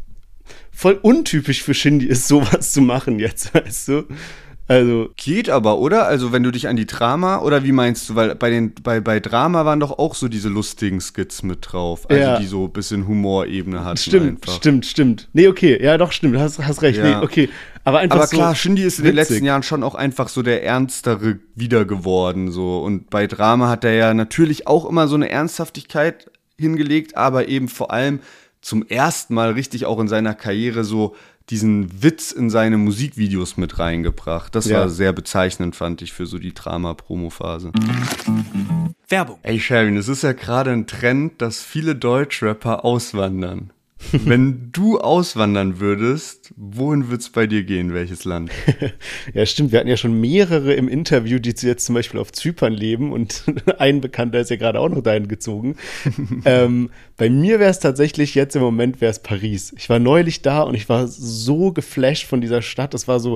voll untypisch für Shindy ist, sowas zu machen jetzt, weißt du. Also geht aber, oder? Also wenn du dich an die Drama, oder wie meinst du? Weil bei den bei, bei Drama waren doch auch so diese lustigen Skits mit drauf, also ja. die so ein bisschen Humorebene hatten. Stimmt, einfach. stimmt, stimmt. Nee, okay, ja doch, stimmt, hast, hast recht. Ja. Nee, okay. Aber einfach aber so klar, Shindy ist in witzig. den letzten Jahren schon auch einfach so der ernstere wieder geworden, so. Und bei Drama hat er ja natürlich auch immer so eine Ernsthaftigkeit hingelegt, aber eben vor allem zum ersten Mal richtig auch in seiner Karriere so diesen Witz in seine Musikvideos mit reingebracht. Das ja. war sehr bezeichnend, fand ich, für so die Drama-Promo-Phase. Werbung. Ey, Sharon, es ist ja gerade ein Trend, dass viele Deutschrapper auswandern. Wenn du auswandern würdest, wohin wird's bei dir gehen? Welches Land? Ja, stimmt. Wir hatten ja schon mehrere im Interview, die jetzt zum Beispiel auf Zypern leben und ein Bekannter ist ja gerade auch noch dahin gezogen. ähm, bei mir wäre es tatsächlich jetzt im Moment wäre es Paris. Ich war neulich da und ich war so geflasht von dieser Stadt. Das war so,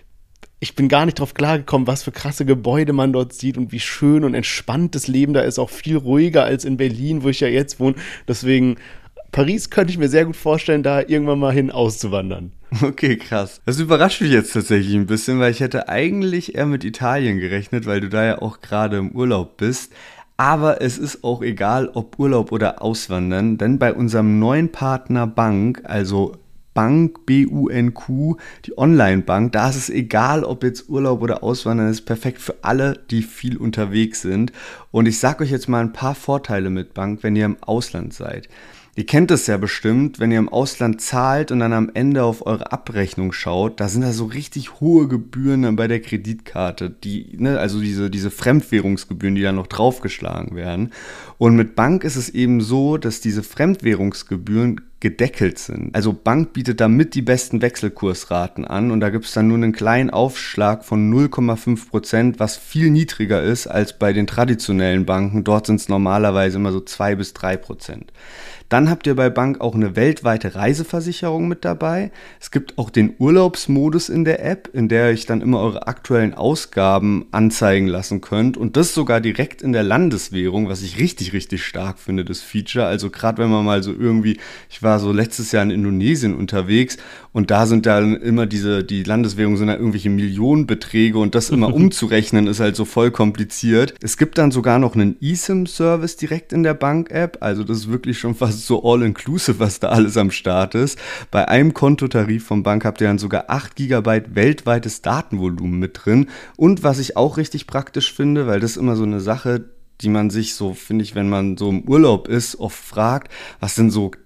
ich bin gar nicht drauf klargekommen, was für krasse Gebäude man dort sieht und wie schön und entspannt das Leben da ist. Auch viel ruhiger als in Berlin, wo ich ja jetzt wohne. Deswegen Paris könnte ich mir sehr gut vorstellen, da irgendwann mal hin auszuwandern. Okay, krass. Das überrascht mich jetzt tatsächlich ein bisschen, weil ich hätte eigentlich eher mit Italien gerechnet, weil du da ja auch gerade im Urlaub bist. Aber es ist auch egal, ob Urlaub oder Auswandern, denn bei unserem neuen Partner Bank, also Bank, B U N Q, die Online-Bank, da ist es egal, ob jetzt Urlaub oder Auswandern, ist perfekt für alle, die viel unterwegs sind. Und ich sag euch jetzt mal ein paar Vorteile mit Bank, wenn ihr im Ausland seid. Ihr kennt es ja bestimmt, wenn ihr im Ausland zahlt und dann am Ende auf eure Abrechnung schaut, da sind da so richtig hohe Gebühren dann bei der Kreditkarte, die, ne, also diese, diese Fremdwährungsgebühren, die dann noch draufgeschlagen werden. Und mit Bank ist es eben so, dass diese Fremdwährungsgebühren gedeckelt sind. Also Bank bietet damit die besten Wechselkursraten an und da gibt es dann nur einen kleinen Aufschlag von null Komma fünf Prozent, was viel niedriger ist als bei den traditionellen Banken. Dort sind es normalerweise immer so zwei bis drei Prozent. Dann habt ihr bei Bank auch eine weltweite Reiseversicherung mit dabei. Es gibt auch den Urlaubsmodus in der App, in der ihr euch dann immer eure aktuellen Ausgaben anzeigen lassen könnt und das sogar direkt in der Landeswährung, was ich richtig, richtig stark finde, das Feature. Also gerade wenn man mal so irgendwie, ich war so letztes Jahr in Indonesien unterwegs und da sind dann immer diese, die Landeswährung sind da irgendwelche Millionenbeträge und das immer umzurechnen ist halt so voll kompliziert. Es gibt dann sogar noch einen eSIM-Service direkt in der Bank-App, also das ist wirklich schon fast so all-inclusive, was da alles am Start ist. Bei einem Kontotarif von Bank habt ihr dann sogar acht Gigabyte weltweites Datenvolumen mit drin und was ich auch richtig praktisch finde, weil das ist immer so eine Sache, die man sich so, finde ich, wenn man so im Urlaub ist, oft fragt, was denn so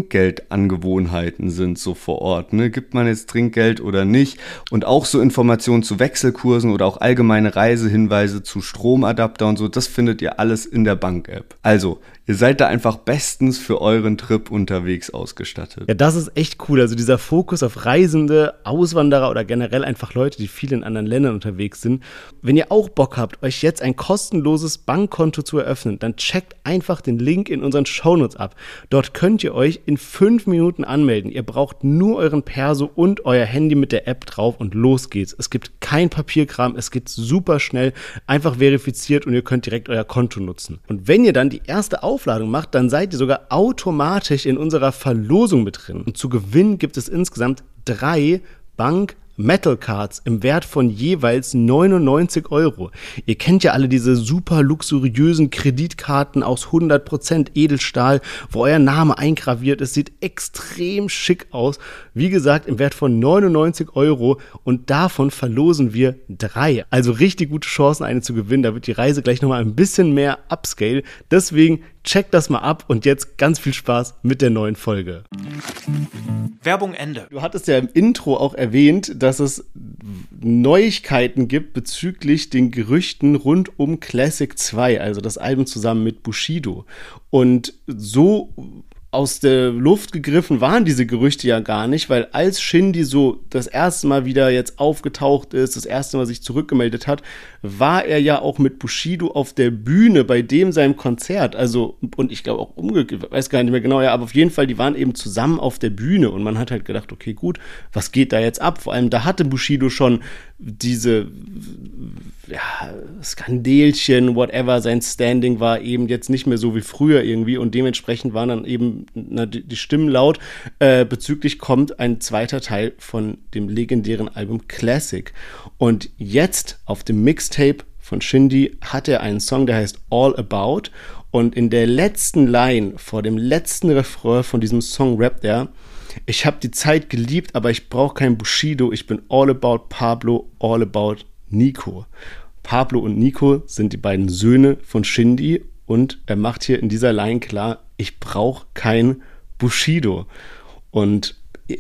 Trinkgeldangewohnheiten sind so vor Ort, ne? Gibt man jetzt Trinkgeld oder nicht? Und auch so Informationen zu Wechselkursen oder auch allgemeine Reisehinweise zu Stromadapter und so, das findet ihr alles in der Bank-App. Also, ihr seid da einfach bestens für euren Trip unterwegs ausgestattet. Ja, das ist echt cool. Also dieser Fokus auf Reisende, Auswanderer oder generell einfach Leute, die viel in anderen Ländern unterwegs sind. Wenn ihr auch Bock habt, euch jetzt ein kostenloses Bankkonto zu eröffnen, dann checkt einfach den Link in unseren Shownotes ab. Dort könnt ihr euch in fünf Minuten anmelden. Ihr braucht nur euren Perso und euer Handy mit der App drauf und los geht's. Es gibt kein Papierkram, es geht super schnell, einfach verifiziert und ihr könnt direkt euer Konto nutzen. Und wenn ihr dann die erste Aufladung macht, dann seid ihr sogar automatisch in unserer Verlosung mit drin. Und zu gewinnen gibt es insgesamt drei Bank Metal Cards im Wert von jeweils neunundneunzig Euro. Ihr kennt ja alle diese super luxuriösen Kreditkarten aus hundert Prozent Edelstahl, wo euer Name eingraviert ist, sieht extrem schick aus. Wie gesagt, im Wert von neunundneunzig Euro und davon verlosen wir drei. Also richtig gute Chancen, eine zu gewinnen. Da wird die Reise gleich nochmal ein bisschen mehr upscale. Deswegen checkt das mal ab und jetzt ganz viel Spaß mit der neuen Folge. Werbung Ende. Du hattest ja im Intro auch erwähnt, dass es Neuigkeiten gibt bezüglich den Gerüchten rund um Classic zwei, also das Album zusammen mit Bushido. Und so aus der Luft gegriffen waren diese Gerüchte ja gar nicht, weil als Shindy so das erste Mal wieder jetzt aufgetaucht ist, das erste Mal sich zurückgemeldet hat, war er ja auch mit Bushido auf der Bühne bei dem seinem Konzert, also, und ich glaube auch umgekehrt, weiß gar nicht mehr genau, ja, aber auf jeden Fall, die waren eben zusammen auf der Bühne und man hat halt gedacht, okay, gut, was geht da jetzt ab? Vor allem, da hatte Bushido schon diese, ja, Skandelchen, whatever, sein Standing war eben jetzt nicht mehr so wie früher irgendwie und dementsprechend waren dann eben na, die, die Stimmen laut, äh, bezüglich kommt ein zweiter Teil von dem legendären Album Classic. Und jetzt auf dem Mixtape von Shindy hat er einen Song, der heißt All About und in der letzten Line, vor dem letzten Refrain von diesem Song rappt er: Ich habe die Zeit geliebt, aber ich brauche keinen Bushido. Ich bin all about Pablo, all about Nico. Pablo und Nico sind die beiden Söhne von Shindy und er macht hier in dieser Line klar, ich brauche keinen Bushido. Und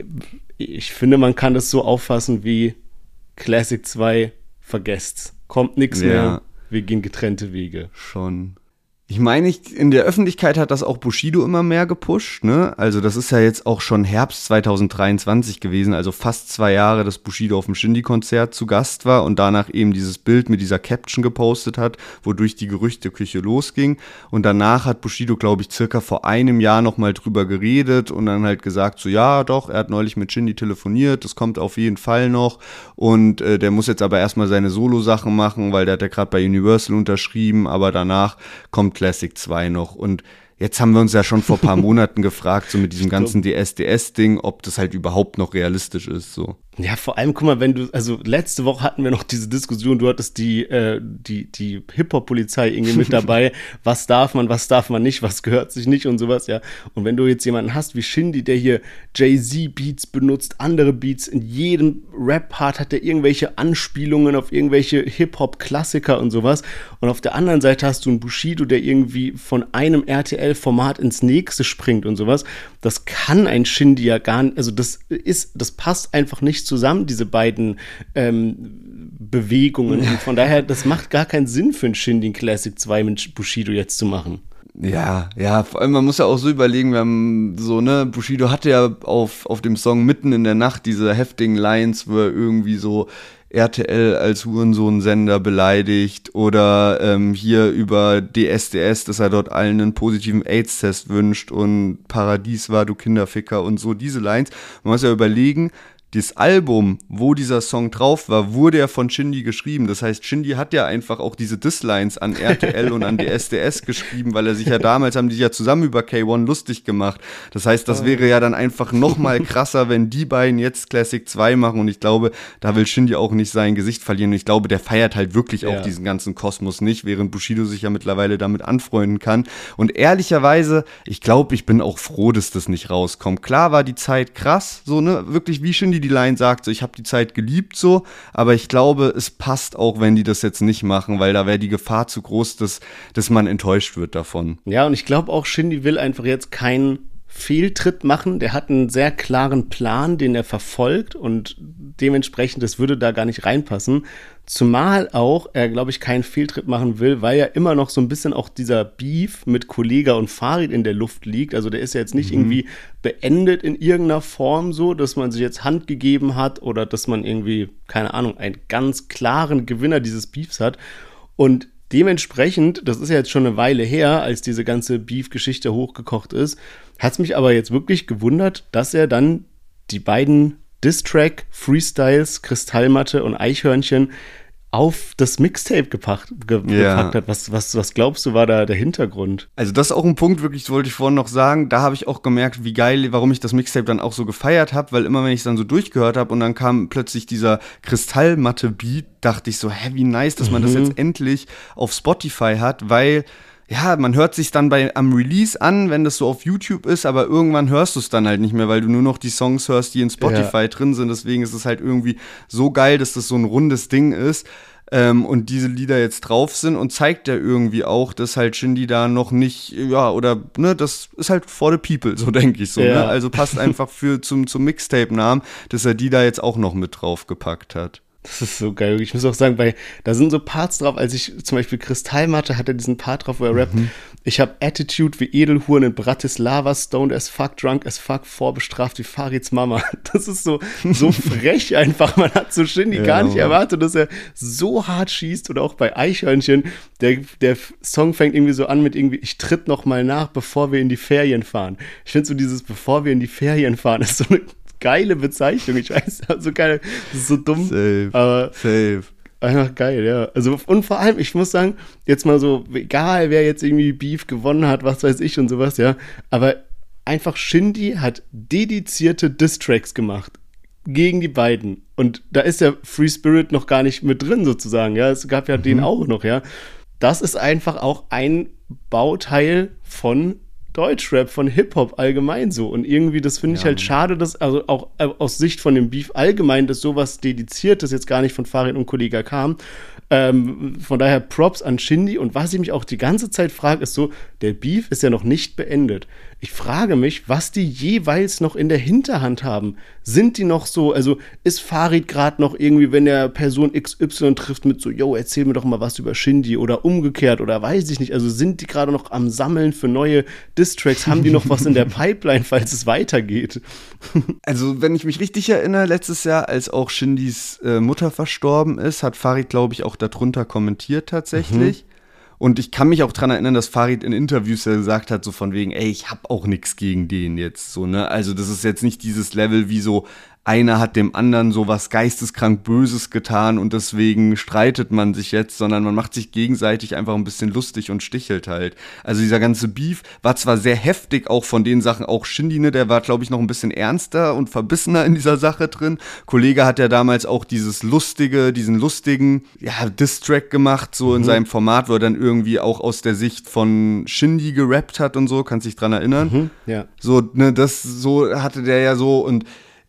ich finde, man kann das so auffassen wie Classic zwei, vergesst's. Kommt nichts ja. mehr, wir gehen getrennte Wege. Schon. Ich meine, ich, in der Öffentlichkeit hat das auch Bushido immer mehr gepusht, ne? Also das ist ja jetzt auch schon Herbst zwanzig dreiundzwanzig gewesen, also fast zwei Jahre, dass Bushido auf dem Shindy-Konzert zu Gast war und danach eben dieses Bild mit dieser Caption gepostet hat, wodurch die Gerüchteküche losging. Und danach hat Bushido, glaube ich, circa vor einem Jahr nochmal drüber geredet und dann halt gesagt, so ja, doch, er hat neulich mit Shindy telefoniert, das kommt auf jeden Fall noch und äh, der muss jetzt aber erstmal seine Solo-Sachen machen, weil der hat ja gerade bei Universal unterschrieben, aber danach kommt Classic zwei noch und jetzt haben wir uns ja schon vor ein paar Monaten gefragt, so mit diesem ganzen D S D S-Ding, ob das halt überhaupt noch realistisch ist, so. Ja, vor allem, guck mal, wenn du, also letzte Woche hatten wir noch diese Diskussion, du hattest die, äh, die, die Hip-Hop-Polizei irgendwie mit dabei, was darf man, was darf man nicht, was gehört sich nicht und sowas, ja. Und wenn du jetzt jemanden hast wie Shindy, der hier Jay-Z-Beats benutzt, andere Beats, in jedem Rap-Part hat er irgendwelche Anspielungen auf irgendwelche Hip-Hop-Klassiker und sowas. Und auf der anderen Seite hast du einen Bushido, der irgendwie von einem R T L-Format ins nächste springt und sowas. Das kann ein Shindy ja gar nicht, also das ist, das passt einfach nicht zusammen, diese beiden ähm, Bewegungen. Und von daher, das macht gar keinen Sinn für ein Shindy Classic zwei mit Bushido jetzt zu machen. Ja, ja, vor allem, man muss ja auch so überlegen, wir haben so, ne, Bushido hatte ja auf, auf dem Song Mitten in der Nacht diese heftigen Lines, wo er irgendwie so R T L als Hurensohn-Sender beleidigt oder ähm, hier über D S D S, dass er dort allen einen positiven AIDS-Test wünscht und Paradies war, du Kinderficker und so, diese Lines. Man muss ja überlegen, das Album, wo dieser Song drauf war, wurde ja von Shindy geschrieben. Das heißt, Shindy hat ja einfach auch diese Diss-Lines an R T L und an D S D S geschrieben, weil er sich ja damals, haben die ja zusammen über K eins lustig gemacht. Das heißt, das wäre ja dann einfach noch mal krasser, wenn die beiden jetzt Classic zwei machen. Und ich glaube, da will Shindy auch nicht sein Gesicht verlieren. Und ich glaube, der feiert halt wirklich ja. auch diesen ganzen Kosmos nicht, während Bushido sich ja mittlerweile damit anfreunden kann. Und ehrlicherweise, ich glaube, ich bin auch froh, dass das nicht rauskommt. Klar war die Zeit krass, so, ne, wirklich wie Shindy die Line sagt, so, ich habe die Zeit geliebt, so, aber ich glaube, es passt auch, wenn die das jetzt nicht machen, weil da wäre die Gefahr zu groß, dass, dass man enttäuscht wird davon. Ja, und ich glaube auch, Shindy will einfach jetzt keinen Fehltritt machen. Der hat einen sehr klaren Plan, den er verfolgt und dementsprechend, das würde da gar nicht reinpassen. Zumal auch er, glaube ich, keinen Fehltritt machen will, weil ja immer noch so ein bisschen auch dieser Beef mit Kollega und Farid in der Luft liegt. Also der ist ja jetzt nicht mhm. irgendwie beendet in irgendeiner Form so, dass man sich jetzt Hand gegeben hat oder dass man irgendwie, keine Ahnung, einen ganz klaren Gewinner dieses Beefs hat. Und dementsprechend, das ist ja jetzt schon eine Weile her, als diese ganze Beef-Geschichte hochgekocht ist, hat es mich aber jetzt wirklich gewundert, dass er dann die beiden Diss-Track, Freestyles, Kristallmatte und Eichhörnchen auf das Mixtape gepackt, ge- Ja. gepackt hat. Was, was, was glaubst du, war da der Hintergrund? Also das ist auch ein Punkt, wirklich, das wollte ich vorhin noch sagen, da habe ich auch gemerkt, wie geil, warum ich das Mixtape dann auch so gefeiert habe, weil immer, wenn ich es dann so durchgehört habe und dann kam plötzlich dieser Kristallmatte-Beat, dachte ich so, hä, wie nice, dass man das jetzt endlich auf Spotify hat, weil, ja, man hört sich dann bei am Release an, wenn das so auf YouTube ist, aber irgendwann hörst du es dann halt nicht mehr, weil du nur noch die Songs hörst, die in Spotify Ja. drin sind, deswegen ist es halt irgendwie so geil, dass das so ein rundes Ding ist. Ähm, und diese Lieder jetzt drauf sind und zeigt ja irgendwie auch, dass halt Shindy da noch nicht, ja, oder, ne, das ist halt for the people, so denke ich so, Ja. ne, also passt einfach für zum, zum Mixtape-Namen, dass er die da jetzt auch noch mit drauf gepackt hat. Das ist so geil. Ich muss auch sagen, bei, da sind so Parts drauf, als ich zum Beispiel Kristallmatte hatte diesen Part drauf, wo er rappt, ich hab Attitude wie Edelhuren in Bratislava, stoned as fuck, drunk as fuck, vorbestraft wie Farids Mama. Das ist so, so frech einfach. Man hat so Shindy Ja, gar nicht Mann. erwartet, dass er so hart schießt. Oder auch bei Eichhörnchen, der, der Song fängt irgendwie so an mit irgendwie, ich tritt noch mal nach, bevor wir in die Ferien fahren. Ich finde so dieses, bevor wir in die Ferien fahren, ist so eine geile Bezeichnung. Ich weiß, so geil, das ist so dumm. Safe, Aber safe. einfach geil, ja. Also, und vor allem, ich muss sagen, jetzt mal so, egal wer jetzt irgendwie Beef gewonnen hat, was weiß ich und sowas, ja, aber einfach Shindy hat dedizierte Diss-Tracks gemacht gegen die beiden. Und da ist der Free Spirit noch gar nicht mit drin, sozusagen, ja. Es gab ja den auch noch, ja. Das ist einfach auch ein Bauteil von Deutschrap, von Hip-Hop allgemein so. Und irgendwie, das finde ich halt schade, dass, also auch äh, aus Sicht von dem Beef allgemein, dass sowas Dediziertes jetzt gar nicht von Farid und Kollega kam. Ähm, von daher Props an Shindy. Und was ich mich auch die ganze Zeit frage, ist so, der Beef ist ja noch nicht beendet. Ich frage mich, was die jeweils noch in der Hinterhand haben. Sind die noch so, also ist Farid gerade noch irgendwie, wenn er Person X Y trifft mit so, yo, erzähl mir doch mal was über Shindy oder umgekehrt oder weiß ich nicht. Also sind die gerade noch am Sammeln für neue Diss-Tracks? Haben die noch was in der Pipeline, falls es weitergeht? Also, wenn ich mich richtig erinnere, letztes Jahr, als auch Shindys äh, Mutter verstorben ist, hat Farid, glaube ich, auch darunter kommentiert tatsächlich. Mhm. Und ich kann mich auch dran erinnern, dass Farid in Interviews ja gesagt hat, so von wegen, ey, ich hab auch nichts gegen den jetzt, so, ne? Also, das ist jetzt nicht dieses Level wie so, einer hat dem anderen so was geisteskrank Böses getan und deswegen streitet man sich jetzt, sondern man macht sich gegenseitig einfach ein bisschen lustig und stichelt halt. Also dieser ganze Beef war zwar sehr heftig, auch von den Sachen, auch Shindy, ne, der war, glaube ich, noch ein bisschen ernster und verbissener in dieser Sache drin. Kollege hat ja damals auch dieses lustige, diesen lustigen, ja, Diss-Track gemacht, so in mhm. seinem Format, wo er dann irgendwie auch aus der Sicht von Shindy gerappt hat und so, kannst dich dran erinnern? Mhm, ja. So, ne, das, so hatte der ja so und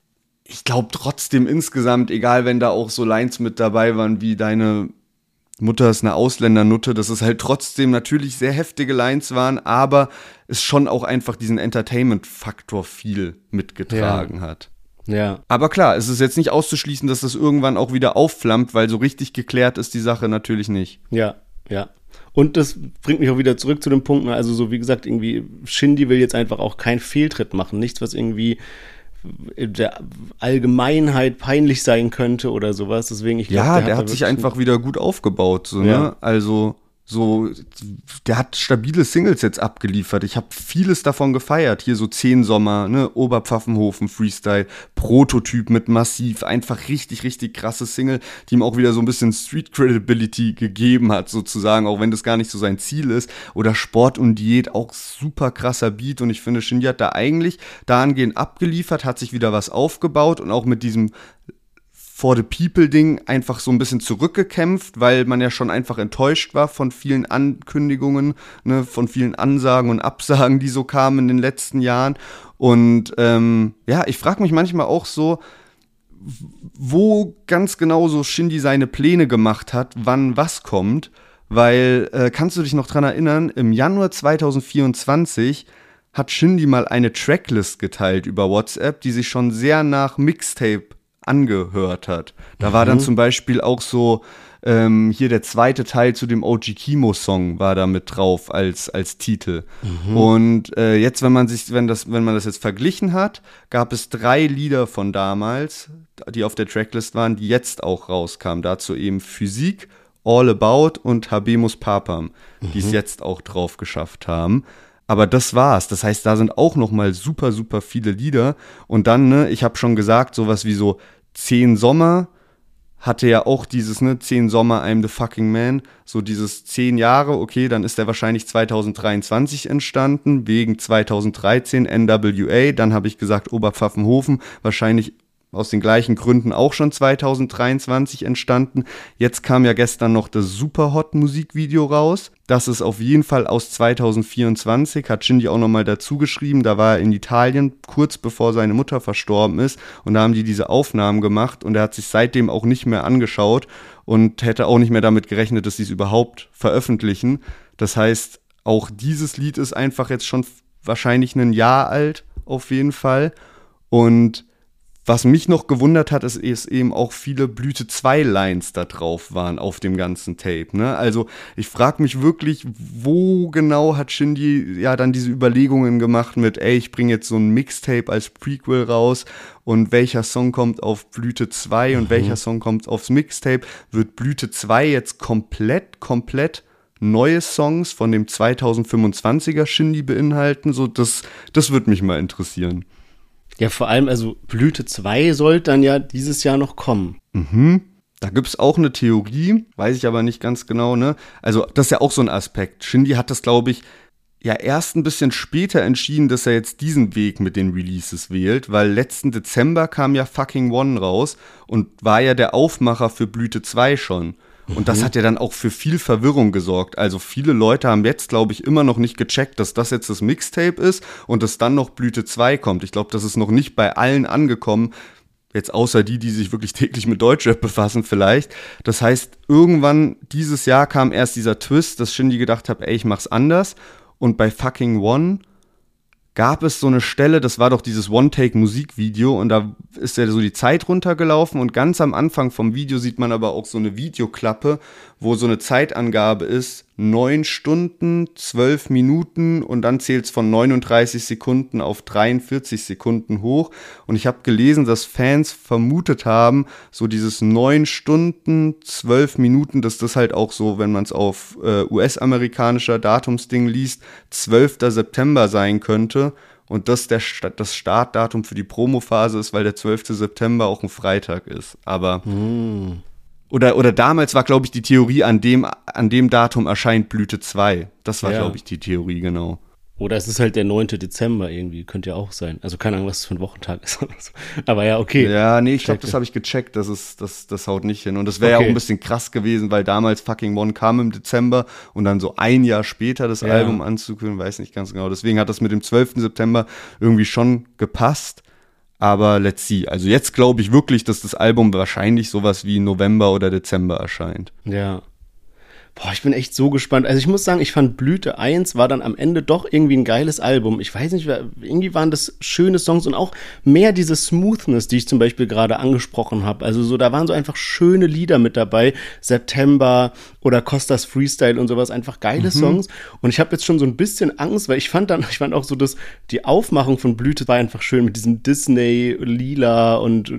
ich glaube trotzdem insgesamt, egal wenn da auch so Lines mit dabei waren, wie deine Mutter ist eine Ausländernutte, dass es halt trotzdem natürlich sehr heftige Lines waren, aber es schon auch einfach diesen Entertainment-Faktor viel mitgetragen Ja. hat. Ja. Aber klar, es ist jetzt nicht auszuschließen, dass das irgendwann auch wieder aufflammt, weil so richtig geklärt ist die Sache natürlich nicht. Ja, ja. Und das bringt mich auch wieder zurück zu dem Punkt, ne, also so wie gesagt, irgendwie Shindy will jetzt einfach auch keinen Fehltritt machen, nichts, was irgendwie der Allgemeinheit peinlich sein könnte oder sowas. Deswegen, ich glaube, Ja, der, der hat, hat da sich wirklich einfach wieder gut aufgebaut, so, Ja. ne? Also, so, der hat stabile Singles jetzt abgeliefert. Ich habe vieles davon gefeiert. Hier so Zehn Sommer, ne? Oberpfaffenhofen Freestyle, Prototyp mit Massiv. Einfach richtig, richtig krasse Single, die ihm auch wieder so ein bisschen Street Credibility gegeben hat, sozusagen, auch wenn das gar nicht so sein Ziel ist. Oder Sport und Diät, auch super krasser Beat. Und ich finde, Shindy hat da eigentlich dahingehend abgeliefert, hat sich wieder was aufgebaut und auch mit diesem For the People-Ding einfach so ein bisschen zurückgekämpft, weil man ja schon einfach enttäuscht war von vielen Ankündigungen, ne, von vielen Ansagen und Absagen, die so kamen in den letzten Jahren. Und ähm, ja, ich frage mich manchmal auch so, wo ganz genau so Shindy seine Pläne gemacht hat, wann was kommt, weil, äh, kannst du dich noch dran erinnern, im Januar zwanzig vierundzwanzig hat Shindy mal eine Tracklist geteilt über WhatsApp, die sich schon sehr nach Mixtape angehört hat. Da mhm. war dann zum Beispiel auch so, ähm, hier der zweite Teil zu dem O G Kimo-Song war da mit drauf als, als Titel. Mhm. Und äh, jetzt, wenn man sich, wenn das, wenn man das jetzt verglichen hat, gab es drei Lieder von damals, die auf der Tracklist waren, die jetzt auch rauskamen. Dazu eben Physik, All About und Habemus Papam, mhm. die es jetzt auch drauf geschafft haben. Aber das war's. Das heißt, da sind auch noch mal super, super viele Lieder. Und dann, ne, ich habe schon gesagt, sowas wie so zehn Sommer hatte ja auch dieses, ne, zehn Sommer, I'm the fucking man. So dieses zehn Jahre, okay, dann ist der wahrscheinlich zwanzig dreiundzwanzig entstanden, wegen zwanzig dreizehn N W A. Dann habe ich gesagt Oberpfaffenhofen, wahrscheinlich aus den gleichen Gründen auch schon zwanzig dreiundzwanzig entstanden. Jetzt kam ja gestern noch das Superhot-Musikvideo raus. Das ist auf jeden Fall aus zwanzig vierundzwanzig, hat Shindy auch nochmal dazu geschrieben. Da war er in Italien, kurz bevor seine Mutter verstorben ist. Und da haben die diese Aufnahmen gemacht und er hat sich seitdem auch nicht mehr angeschaut und hätte auch nicht mehr damit gerechnet, dass sie es überhaupt veröffentlichen. Das heißt, auch dieses Lied ist einfach jetzt schon wahrscheinlich ein Jahr alt, auf jeden Fall. Und was mich noch gewundert hat, ist, ist eben auch viele Blüte zwei Lines da drauf waren auf dem ganzen Tape. Ne? Also ich frage mich wirklich, wo genau hat Shindy ja dann diese Überlegungen gemacht mit, ey, ich bringe jetzt so ein Mixtape als Prequel raus und welcher Song kommt auf Blüte zwei und mhm. welcher Song kommt aufs Mixtape? Wird Blüte zwei jetzt komplett, komplett neue Songs von dem zwanzig fünfundzwanziger Shindy beinhalten? So, das, das würde mich mal interessieren. Ja, vor allem, also Blüte zwei soll dann ja dieses Jahr noch kommen. Mhm. Da gibt es auch eine Theorie, weiß ich aber nicht ganz genau, ne? Also, das ist ja auch so ein Aspekt. Shindy hat das, glaube ich, ja erst ein bisschen später entschieden, dass er jetzt diesen Weg mit den Releases wählt, weil letzten Dezember kam ja Fucking One raus und war ja der Aufmacher für Blüte zwei schon. Und das hat ja dann auch für viel Verwirrung gesorgt. Also viele Leute haben jetzt, glaube ich, immer noch nicht gecheckt, dass das jetzt das Mixtape ist und dass dann noch Blüte zwei kommt. Ich glaube, das ist noch nicht bei allen angekommen, jetzt außer die, die sich wirklich täglich mit Deutschrap befassen vielleicht. Das heißt, irgendwann dieses Jahr kam erst dieser Twist, dass Shindy gedacht hat, ey, ich mach's anders. Und bei Fucking One gab es so eine Stelle, das war doch dieses One-Take-Musikvideo und da ist ja so die Zeit runtergelaufen und ganz am Anfang vom Video sieht man aber auch so eine Videoklappe, wo so eine Zeitangabe ist, neun Stunden, zwölf Minuten und dann zählt es von neununddreißig Sekunden auf dreiundvierzig Sekunden hoch und ich habe gelesen, dass Fans vermutet haben, so dieses neun Stunden, zwölf Minuten, dass das halt auch so, wenn man es auf äh, U S-amerikanischer Datumsding liest, zwölfter September sein könnte. Und das der das Startdatum für die Promophase ist, weil der zwölfter September auch ein Freitag ist. Aber mm. oder, oder damals war, glaube ich, die Theorie, an dem, an dem Datum erscheint Blüte zwei. Das war, ja. glaube ich, die Theorie, genau. Oder es ist halt der neunter Dezember irgendwie, könnte ja auch sein. Also keine Ahnung, was das für ein Wochentag ist. Aber ja, okay. Ja, nee, ich glaube, das habe ich gecheckt, das, ist, das, das haut nicht hin. Und das wäre okay. ja auch ein bisschen krass gewesen, weil damals Fucking One kam im Dezember und dann so ein Jahr später das ja. Album anzukündigen, weiß nicht ganz genau. Deswegen hat das mit dem zwölften September irgendwie schon gepasst. Aber let's see. Also jetzt glaube ich wirklich, dass das Album wahrscheinlich sowas wie November oder Dezember erscheint. Ja. Boah, ich bin echt so gespannt. Also ich muss sagen, ich fand Blüte eins war dann am Ende doch irgendwie ein geiles Album. Ich weiß nicht, irgendwie waren das schöne Songs und auch mehr diese Smoothness, die ich zum Beispiel gerade angesprochen habe. Also so, da waren so einfach schöne Lieder mit dabei. September oder Costas Freestyle und sowas, einfach geile mhm. Songs. Und ich habe jetzt schon so ein bisschen Angst, weil ich fand dann, ich fand auch so, dass die Aufmachung von Blüte war einfach schön mit diesem Disney-Lila und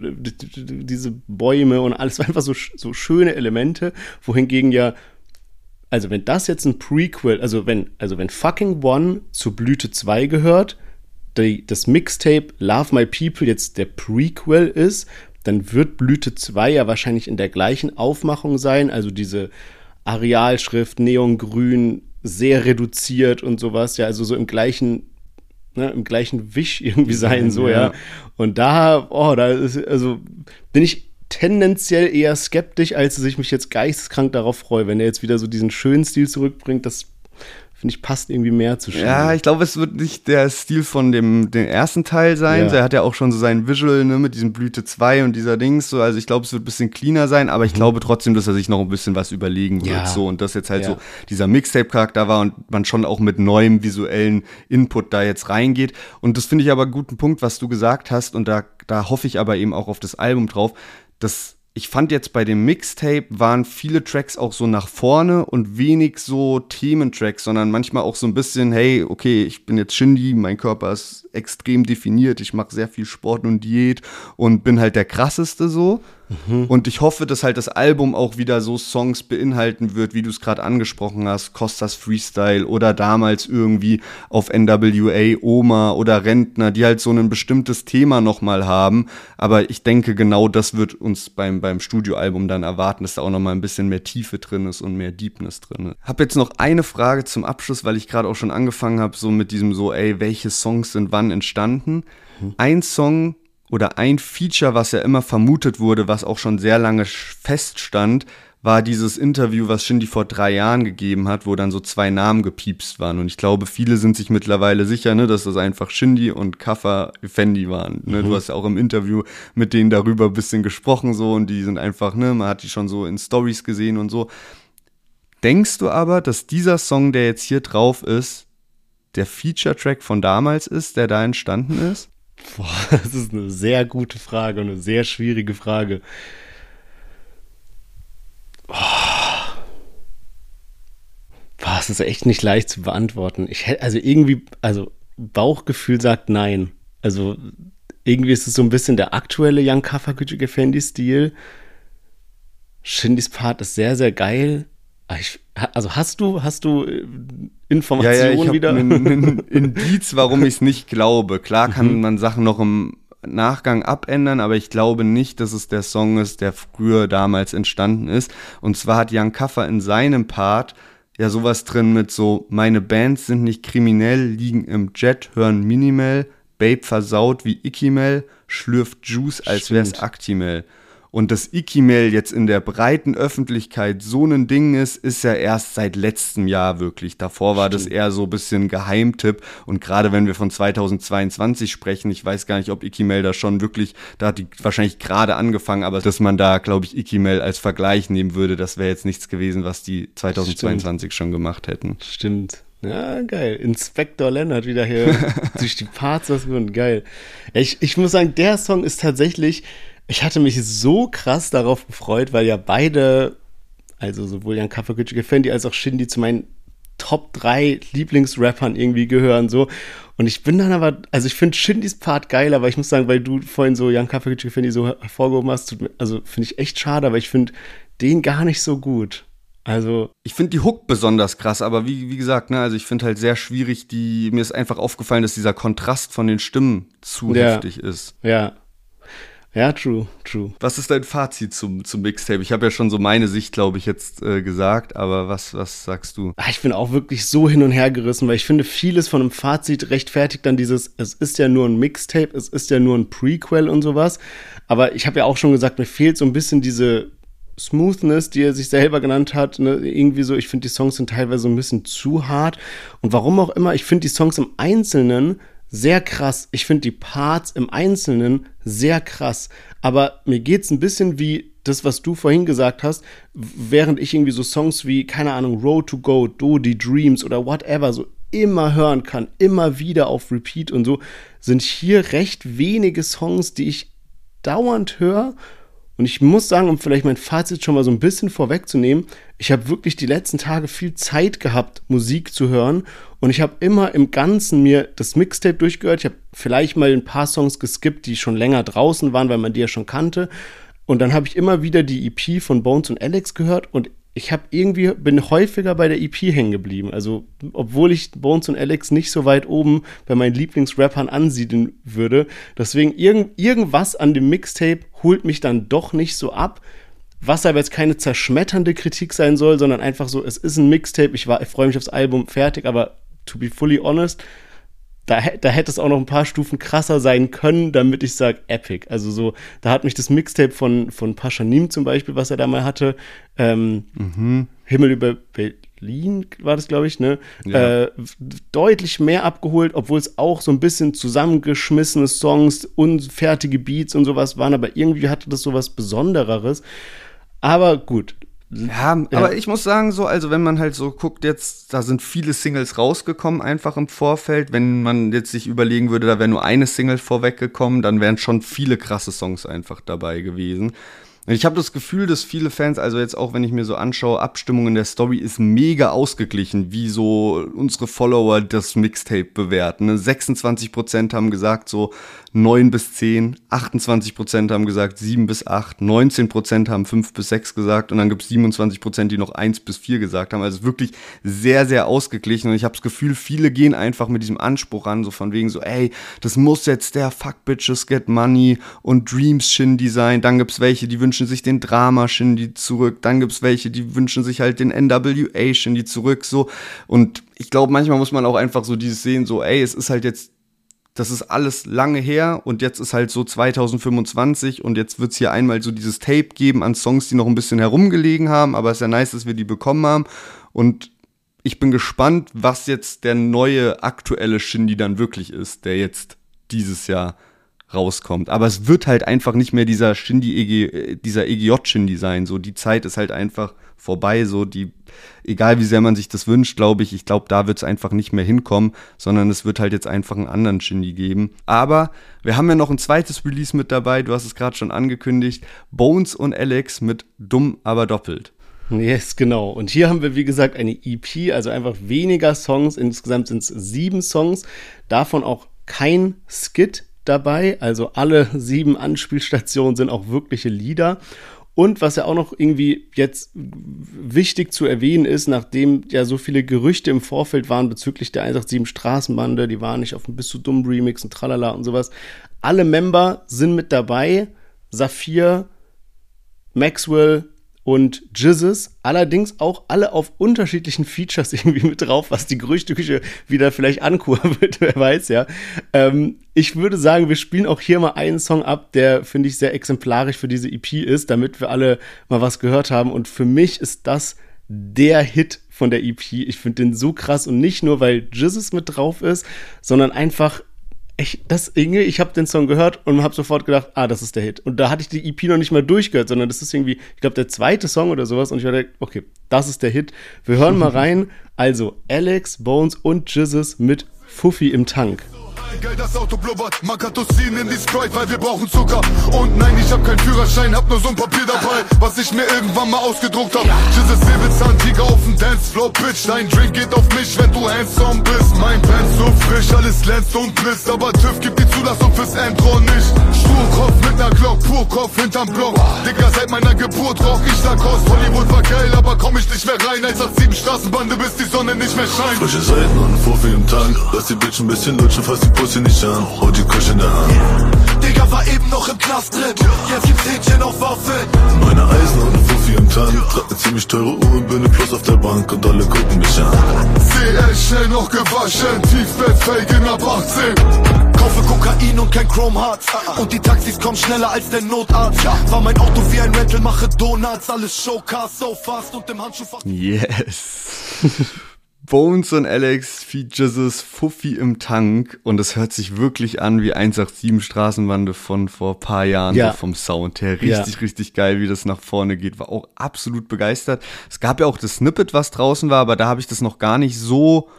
diese Bäume und alles, war einfach so, so schöne Elemente, wohingegen ja also wenn das jetzt ein Prequel, also wenn, also wenn Fucking One zu Blüte zwei gehört, die, das Mixtape Love My People jetzt der Prequel ist, dann wird Blüte zwei ja wahrscheinlich in der gleichen Aufmachung sein, also diese Arealschrift, Neongrün, sehr reduziert und sowas, ja, also so im gleichen, ne, im gleichen Wisch irgendwie sein, so, ja. ja. Und da, oh, da ist, also bin ich tendenziell eher skeptisch, als dass ich mich jetzt geisteskrank darauf freue, wenn er jetzt wieder so diesen schönen Stil zurückbringt. Das, finde ich, passt irgendwie mehr zu Shindy. Ja, ich glaube, es wird nicht der Stil von dem, dem ersten Teil sein. Ja. Er hat ja auch schon so sein Visual, ne, mit diesem Blüte zwei und dieser Dings. So. Also ich glaube, es wird ein bisschen cleaner sein, aber ich mhm. glaube trotzdem, dass er sich noch ein bisschen was überlegen wird. Ja. So. Und das jetzt halt ja. so dieser Mixtape-Charakter war und man schon auch mit neuem visuellen Input da jetzt reingeht. Und das finde ich aber einen guten Punkt, was du gesagt hast. Und da, da hoffe ich aber eben auch auf das Album drauf. Das, ich fand jetzt bei dem Mixtape waren viele Tracks auch so nach vorne und wenig so Thementracks, sondern manchmal auch so ein bisschen, hey, okay, ich bin jetzt Shindy, mein Körper ist extrem definiert, ich mache sehr viel Sport und Diät und bin halt der Krasseste so. Mhm. Und ich hoffe, dass halt das Album auch wieder so Songs beinhalten wird, wie du es gerade angesprochen hast, Costas Freestyle oder damals irgendwie auf N W A Oma oder Rentner, die halt so ein bestimmtes Thema nochmal haben. Aber ich denke, genau das wird uns beim, beim Studioalbum dann erwarten, dass da auch nochmal ein bisschen mehr Tiefe drin ist und mehr Deepness drin ist. Hab jetzt noch eine Frage zum Abschluss, weil ich gerade auch schon angefangen habe, so mit diesem so, ey, welche Songs sind wann entstanden? Mhm. Ein Song oder ein Feature, was ja immer vermutet wurde, was auch schon sehr lange feststand, war dieses Interview, was Shindy vor drei Jahren gegeben hat, wo dann so zwei Namen gepiepst waren. Und ich glaube, viele sind sich mittlerweile sicher, ne, dass das einfach Shindy und Kaffer Effendi waren. Ne? Mhm. Du hast ja auch im Interview mit denen darüber ein bisschen gesprochen so und die sind einfach, ne, man hat die schon so in Stories gesehen und so. Denkst du aber, dass dieser Song, der jetzt hier drauf ist, der Feature-Track von damals ist, der da entstanden ist? Boah, das ist eine sehr gute Frage und eine sehr schwierige Frage. Oh. Boah, das ist echt nicht leicht zu beantworten. Ich hätte, also irgendwie, also Bauchgefühl sagt nein. Also irgendwie ist es so ein bisschen der aktuelle Young Kaffer Küçük Efendi-Stil. Shindys Part ist sehr, sehr geil. Ich, also hast du, hast du Informationen ja, ja, ich wieder? Ein, ein Indiz, warum ich es nicht glaube. Klar kann mhm. man Sachen noch im Nachgang abändern, aber ich glaube nicht, dass es der Song ist, der früher damals entstanden ist. Und zwar hat Young Kaffer in seinem Part ja sowas drin mit so, meine Bands sind nicht kriminell, liegen im Jet, hören Minimal, Babe versaut wie Ikimel, schlürft Juice, als Stimmt. wär's Actimel. Und dass Ikimel jetzt in der breiten Öffentlichkeit so ein Ding ist, ist ja erst seit letztem Jahr wirklich. Davor war Stimmt. das eher so ein bisschen Geheimtipp. Und gerade wenn wir von zweitausendzweiundzwanzig sprechen, ich weiß gar nicht, ob Ikimel da schon wirklich, da hat die wahrscheinlich gerade angefangen, aber dass man da, glaube ich, Ikimel als Vergleich nehmen würde, das wäre jetzt nichts gewesen, was die zweitausendzweiundzwanzig Stimmt. schon gemacht hätten. Stimmt. Ja, geil. Inspektor Lennart wieder hier durch die Parts, was wird geil. Ich, ich muss sagen, der Song ist tatsächlich, ich hatte mich so krass darauf gefreut, weil ja beide, also sowohl Young Kaffer Küçük Efendi als auch Shindy zu meinen Top drei Lieblingsrappern irgendwie gehören, so. Und ich bin dann aber, also ich finde Shindys Part geil, aber ich muss sagen, weil du vorhin so Young Kaffer Küçük Efendi so hervorgehoben hast, also finde ich echt schade, aber ich finde den gar nicht so gut. Also ich finde die Hook besonders krass, aber wie, wie gesagt, ne, also ich finde halt sehr schwierig, die, mir ist einfach aufgefallen, dass dieser Kontrast von den Stimmen zu ja, heftig ist. Ja. Ja, true, true. Was ist dein Fazit zum, zum Mixtape? Ich habe ja schon so meine Sicht, glaube ich, jetzt äh, gesagt, aber was, was sagst du? Ich bin auch wirklich so hin und her gerissen, weil ich finde, vieles von einem Fazit rechtfertigt dann dieses, es ist ja nur ein Mixtape, es ist ja nur ein Prequel und sowas. Aber ich habe ja auch schon gesagt, mir fehlt so ein bisschen diese Smoothness, die er sich selber genannt hat, ne? Irgendwie so, ich finde, die Songs sind teilweise so ein bisschen zu hart. Und warum auch immer, ich finde die Songs im Einzelnen sehr krass. Ich finde die Parts im Einzelnen sehr krass. Aber mir geht's ein bisschen wie das, was du vorhin gesagt hast, während ich irgendwie so Songs wie, keine Ahnung, Road to Go, Dodi, Dreams oder whatever so immer hören kann, immer wieder auf Repeat und so, sind hier recht wenige Songs, die ich dauernd höre. Und ich muss sagen, um vielleicht mein Fazit schon mal so ein bisschen vorwegzunehmen, ich habe wirklich die letzten Tage viel Zeit gehabt, Musik zu hören. Und ich habe immer im Ganzen mir das Mixtape durchgehört. Ich habe vielleicht mal ein paar Songs geskippt, die schon länger draußen waren, weil man die ja schon kannte. Und dann habe ich immer wieder die E P von Bones und Alex gehört. Und ich habe irgendwie, bin häufiger bei der E P hängen geblieben. Also, obwohl ich Bones und Alex nicht so weit oben bei meinen Lieblingsrappern ansiedeln würde. Deswegen, irgend, irgendwas an dem Mixtape holt mich dann doch nicht so ab. Was aber jetzt keine zerschmetternde Kritik sein soll, sondern einfach so, es ist ein Mixtape, ich, war, ich freue mich aufs Album, fertig, aber to be fully honest, da, da hätte es auch noch ein paar Stufen krasser sein können, damit ich sage, epic. Also so, da hat mich das Mixtape von, von Paschanim zum Beispiel, was er da mal hatte, ähm, mhm. Himmel über Berlin war das, glaube ich, ne? Ja. Äh, deutlich mehr abgeholt, obwohl es auch so ein bisschen zusammengeschmissene Songs, unfertige Beats und sowas waren, aber irgendwie hatte das sowas Besondereres. Aber gut. Ja, ja, aber ich muss sagen, so, also wenn man halt so guckt, jetzt, da sind viele Singles rausgekommen, einfach im Vorfeld. Wenn man jetzt sich überlegen würde, da wäre nur eine Single vorweggekommen, dann wären schon viele krasse Songs einfach dabei gewesen. Ich habe das Gefühl, dass viele Fans, also jetzt auch wenn ich mir so anschaue, Abstimmung in der Story ist mega ausgeglichen, wie so unsere Follower das Mixtape bewerten. Ne? sechsundzwanzig Prozent haben gesagt so, neun bis zehn, achtundzwanzig Prozent haben gesagt sieben bis acht, neunzehn Prozent haben fünf bis sechs gesagt und dann gibt es siebenundzwanzig Prozent, die noch eins bis vier gesagt haben. Also wirklich sehr, sehr ausgeglichen und ich habe das Gefühl, viele gehen einfach mit diesem Anspruch ran, so von wegen so, ey, das muss jetzt der Fuck Bitches Get Money und Dreams Shindy sein. Dann gibt es welche, die wünschen sich den Drama Shindy zurück. Dann gibt es welche, die wünschen sich halt den N W A Shindy zurück, so. Und ich glaube, manchmal muss man auch einfach so dieses sehen, so, ey, es ist halt jetzt, das ist alles lange her und jetzt ist halt so zwanzig fünfundzwanzig und jetzt wird es hier einmal so dieses Tape geben an Songs, die noch ein bisschen herumgelegen haben, aber es ist ja nice, dass wir die bekommen haben und ich bin gespannt, was jetzt der neue aktuelle Shindy dann wirklich ist, der jetzt dieses Jahr rauskommt. Aber es wird halt einfach nicht mehr dieser Shindy, dieser E G J-Shindy sein, so die Zeit ist halt einfach vorbei, so die, egal wie sehr man sich das wünscht, glaube ich, ich glaube, da wird es einfach nicht mehr hinkommen, sondern es wird halt jetzt einfach einen anderen Shindy geben. Aber wir haben ja noch ein zweites Release mit dabei, du hast es gerade schon angekündigt, Bones und Alex mit Dumm, aber doppelt. Yes, genau. Und hier haben wir, wie gesagt, eine E P, also einfach weniger Songs, insgesamt sind es sieben Songs, davon auch kein Skit dabei, also alle sieben Anspielstationen sind auch wirkliche Lieder. Und was ja auch noch irgendwie jetzt wichtig zu erwähnen ist, nachdem ja so viele Gerüchte im Vorfeld waren bezüglich der eins acht sieben Straßenbande, die waren nicht auf dem Bist du dumm Remix und tralala und sowas. Alle Member sind mit dabei, Saphir, Maxwell und Jizzes, allerdings auch alle auf unterschiedlichen Features irgendwie mit drauf, was die Gerüchteküche wieder vielleicht ankurbelt, wer weiß, ja. Ähm, ich würde sagen, wir spielen auch hier mal einen Song ab, der, finde ich, sehr exemplarisch für diese E P ist, damit wir alle mal was gehört haben. Und für mich ist das der Hit von der E P. Ich finde den so krass und nicht nur, weil Jizzes mit drauf ist, sondern einfach Ich, das, irgendwie, ich habe den Song gehört und habe sofort gedacht, ah, das ist der Hit. Und da hatte ich die E P noch nicht mal durchgehört, sondern das ist irgendwie, ich glaube, der zweite Song oder sowas. Und ich dachte, okay, das ist der Hit. Wir hören mal rein. Also Alex, Bones und Jizzes mit Fuffi im Tank. Geil, das Auto blubbert, Makatos ziehen in die Sprite, weil wir brauchen Zucker. Und nein, ich hab keinen Führerschein, hab nur so ein Papier dabei, was ich mir irgendwann mal ausgedruckt hab. Jesus Säbelzahntiger auf dem Dancefloor, Bitch, dein Drink geht auf mich, wenn du handsome bist. Mein Pants so frisch, alles glänzt und blitzt, aber TÜV gibt die Zulassung fürs Endrohr nicht. Sturkopf mit ner Glock, Purkopf hinterm Block. Digga, seit meiner Geburt rauch ich Lacoste. Hollywood war geil, aber komm ich nicht mehr rein. eins acht sieben Straßenbande, bis die Sonne nicht mehr scheint. Frische Seiten und Fuffi im Tank, lass die Bitch ein bisschen lutschen, fass die Pussy nicht an, hol die Kusch in der Hand. Digga war eben noch im Knast drin, jetzt gibt's Hähnchen auf Waffeln. Meine Eisen und Fuffi im Tank, trag ne ziemlich teure Uhr, bin ne Plus auf der Bank und alle gucken mich an. C L schnell noch gewaschen, Tiefbett Felgen ab achtzehn. Kaufe Kokain und kein Chrome Hearts, und die Taxis kommen schneller als der Notarzt. War mein Auto wie ein Rental, mache Donuts, alles Showcars, so fast und im Handschuh fast. Yes. Bones und Alex, Features, Fuffi im Tank und es hört sich wirklich an wie eins acht sieben Straßenbande von vor ein paar Jahren, ja. So vom Sound her. Richtig, ja. richtig geil, wie das nach vorne geht. War auch absolut begeistert. Es gab ja auch das Snippet, was draußen war, aber da habe ich das noch gar nicht so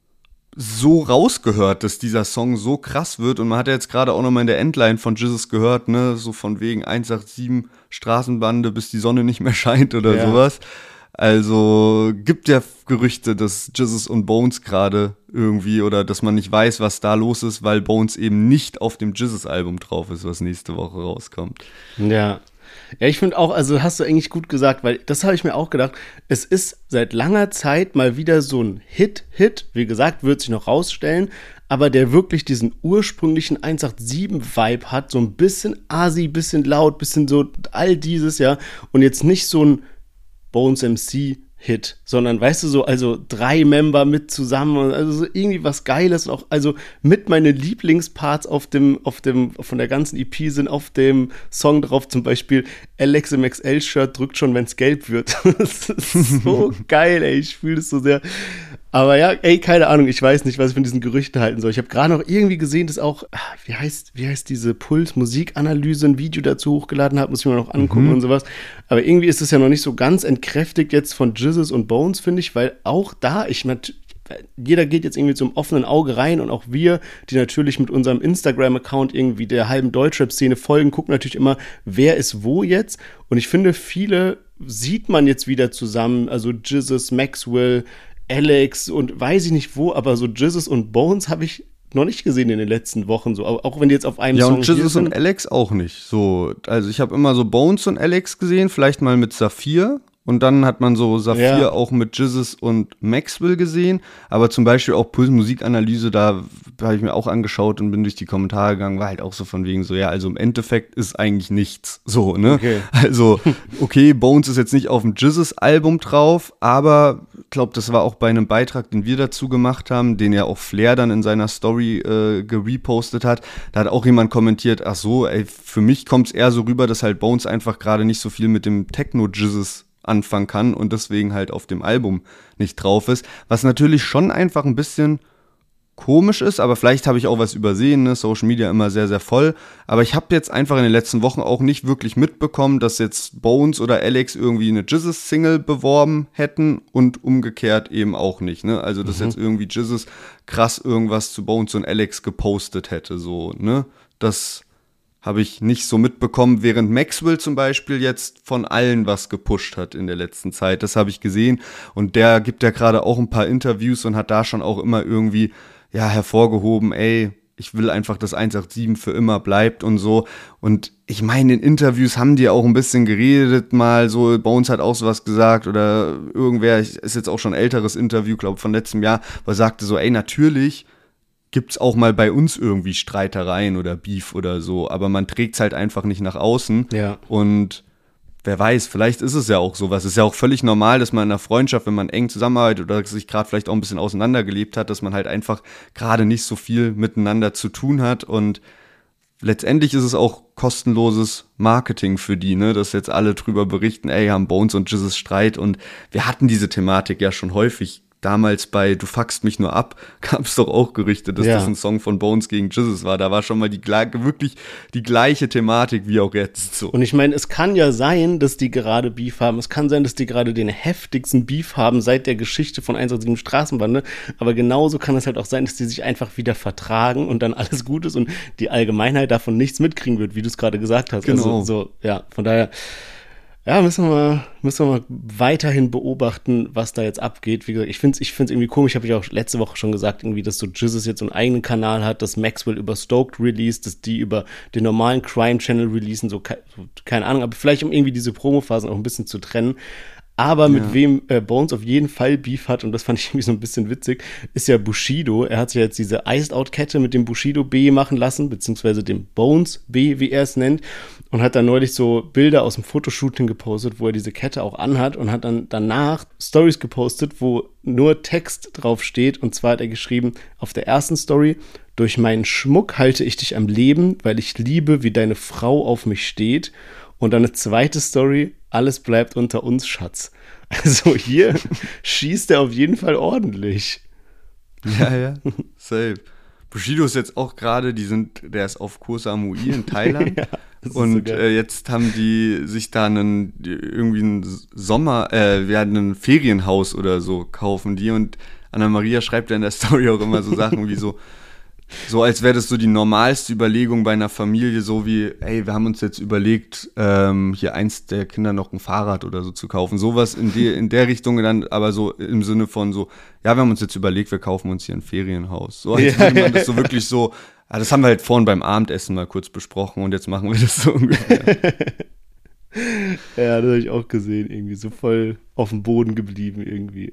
so rausgehört, dass dieser Song so krass wird und man hat ja jetzt gerade auch noch mal in der Endline von Jizzes gehört, ne, so von wegen eins acht sieben Straßenbande, bis die Sonne nicht mehr scheint oder ja. sowas. Also gibt ja Gerüchte, dass Jizzes und Bones gerade irgendwie oder dass man nicht weiß, was da los ist, weil Bones eben nicht auf dem Jizzes-Album drauf ist, was nächste Woche rauskommt. Ja. Ja, ich finde auch, also hast du eigentlich gut gesagt, weil das habe ich mir auch gedacht, es ist seit langer Zeit mal wieder so ein Hit-Hit, wie gesagt, wird sich noch rausstellen, aber der wirklich diesen ursprünglichen eins acht sieben-Vibe hat, so ein bisschen Asi, bisschen laut, bisschen so all dieses, ja, und jetzt nicht so ein Bones M C-Hit, sondern, weißt du, so, also drei Member mit zusammen, also so irgendwie was Geiles, auch, also mit meinen Lieblingsparts auf dem, auf dem, von der ganzen E P sind auf dem Song drauf, zum Beispiel Alex im X L-Shirt drückt schon, wenn's gelb wird. Das ist so geil, ey, ich fühle das so sehr. Aber ja, ey, keine Ahnung, ich weiß nicht, was ich von diesen Gerüchten halten soll. Ich habe gerade noch irgendwie gesehen, dass auch, wie heißt, wie heißt diese Puls-Musikanalyse, ein Video dazu hochgeladen hat, muss ich mir noch angucken mhm. und sowas. Aber irgendwie ist es ja noch nicht so ganz entkräftigt jetzt von Jizzes und Bones, finde ich, weil auch da, ich jeder geht jetzt irgendwie zum offenen Auge rein und auch wir, die natürlich mit unserem Instagram-Account irgendwie der halben Deutschrap-Szene folgen, gucken natürlich immer, wer ist wo jetzt. Und ich finde, viele sieht man jetzt wieder zusammen, also Jizzes, Maxwell, Alex und weiß ich nicht wo, aber so Jizzes und Bones habe ich noch nicht gesehen in den letzten Wochen, so, auch wenn die jetzt auf einem ja, Song und Jesus sind. und Alex auch nicht. So, also ich habe immer so Bones und Alex gesehen, vielleicht mal mit Saphir. Und dann hat man so Saphir Ja. auch mit Jesus und Maxwell gesehen. Aber zum Beispiel auch Puls Musikanalyse, da habe ich mir auch angeschaut und bin durch die Kommentare gegangen, war halt auch so von wegen so, ja, also im Endeffekt ist eigentlich nichts. So, ne? Okay. Also, okay, Bones ist jetzt nicht auf dem Jesus-Album drauf, aber ich glaube, das war auch bei einem Beitrag, den wir dazu gemacht haben, den ja auch Flair dann in seiner Story äh, gerepostet hat. Da hat auch jemand kommentiert, ach so, ey, für mich kommt es eher so rüber, dass halt Bones einfach gerade nicht so viel mit dem Techno-Jesus anfangen kann und deswegen halt auf dem Album nicht drauf ist. Was natürlich schon einfach ein bisschen komisch ist, aber vielleicht habe ich auch was übersehen, ne? Social Media immer sehr, sehr voll. Aber ich habe jetzt einfach in den letzten Wochen auch nicht wirklich mitbekommen, dass jetzt Bones oder Alex irgendwie eine Jesus-Single beworben hätten und umgekehrt eben auch nicht. Ne? Also, dass mhm. jetzt irgendwie Jesus krass irgendwas zu Bones und Alex gepostet hätte. So, ne? Das habe ich nicht so mitbekommen, während Maxwell zum Beispiel jetzt von allen was gepusht hat in der letzten Zeit. Das habe ich gesehen und der gibt ja gerade auch ein paar Interviews und hat da schon auch immer irgendwie ja hervorgehoben, ey, ich will einfach, dass eins acht sieben für immer bleibt und so. Und ich meine, in Interviews haben die auch ein bisschen geredet mal, so Bones hat auch sowas gesagt oder irgendwer, ist jetzt auch schon ein älteres Interview, glaube von letztem Jahr, wo er sagte so, ey, natürlich gibt's auch mal bei uns irgendwie Streitereien oder Beef oder so, aber man trägt's halt einfach nicht nach außen. Ja. Und wer weiß, vielleicht ist es ja auch sowas. Es ist ja auch völlig normal, dass man in einer Freundschaft, wenn man eng zusammenarbeitet oder sich gerade vielleicht auch ein bisschen auseinandergelebt hat, dass man halt einfach gerade nicht so viel miteinander zu tun hat. Und letztendlich ist es auch kostenloses Marketing für die, ne, dass jetzt alle drüber berichten, ey, haben Bones und Jesus Streit. Und wir hatten diese Thematik ja schon häufig. Damals bei Du fuckst mich nur ab, gab es doch auch Gerüchte, dass ja. das ein Song von Bones gegen Jesus war. Da war schon mal die wirklich die gleiche Thematik wie auch jetzt. So. Und ich meine, es kann ja sein, dass die gerade Beef haben. Es kann sein, dass die gerade den heftigsten Beef haben seit der Geschichte von eins acht sieben Straßenbande. Aber genauso kann es halt auch sein, dass die sich einfach wieder vertragen und dann alles gut ist und die Allgemeinheit davon nichts mitkriegen wird, wie du es gerade gesagt hast. Genau. Also, so, ja, von daher. Ja, müssen wir mal, müssen wir mal weiterhin beobachten, was da jetzt abgeht. Wie gesagt, ich finde es ich find's irgendwie komisch, habe ich auch letzte Woche schon gesagt, irgendwie, dass so Jesus jetzt so einen eigenen Kanal hat, dass Maxwell über Stoked released, dass die über den normalen Crime-Channel releasen, so, so keine Ahnung, aber vielleicht um irgendwie diese Promophasen auch ein bisschen zu trennen. Aber mit ja. wem äh, Bones auf jeden Fall Beef hat, und das fand ich irgendwie so ein bisschen witzig, ist ja Bushido. Er hat sich ja jetzt diese Iced-Out-Kette mit dem Bushido B machen lassen, beziehungsweise dem Bones B, wie er es nennt, und hat dann neulich so Bilder aus dem Fotoshooting gepostet, wo er diese Kette auch anhat, und hat dann danach Stories gepostet, wo nur Text drauf steht, und zwar hat er geschrieben auf der ersten Story: Durch meinen Schmuck halte ich dich am Leben, weil ich liebe, wie deine Frau auf mich steht. Und dann eine zweite Story: Alles bleibt unter uns, Schatz. Also hier schießt er auf jeden Fall ordentlich. Ja, ja, safe. Bushido ist jetzt auch gerade, die sind, der ist auf Koh Samui in Thailand. Ja, und so äh, jetzt haben die sich da einen, irgendwie ein Sommer, äh, wir hatten ein Ferienhaus oder so, kaufen die. Und Anna-Maria schreibt ja in der Story auch immer so Sachen wie so, so als wäre das so die normalste Überlegung bei einer Familie, so wie, ey, wir haben uns jetzt überlegt, ähm, hier eins der Kinder noch ein Fahrrad oder so zu kaufen. Sowas in, die, in der Richtung dann, aber so im Sinne von so, ja, wir haben uns jetzt überlegt, wir kaufen uns hier ein Ferienhaus. So, als würde man das so wirklich so, ja, das haben wir halt vorhin beim Abendessen mal kurz besprochen und jetzt machen wir das so ungefähr. Ja, das habe ich auch gesehen, irgendwie so voll auf dem Boden geblieben irgendwie.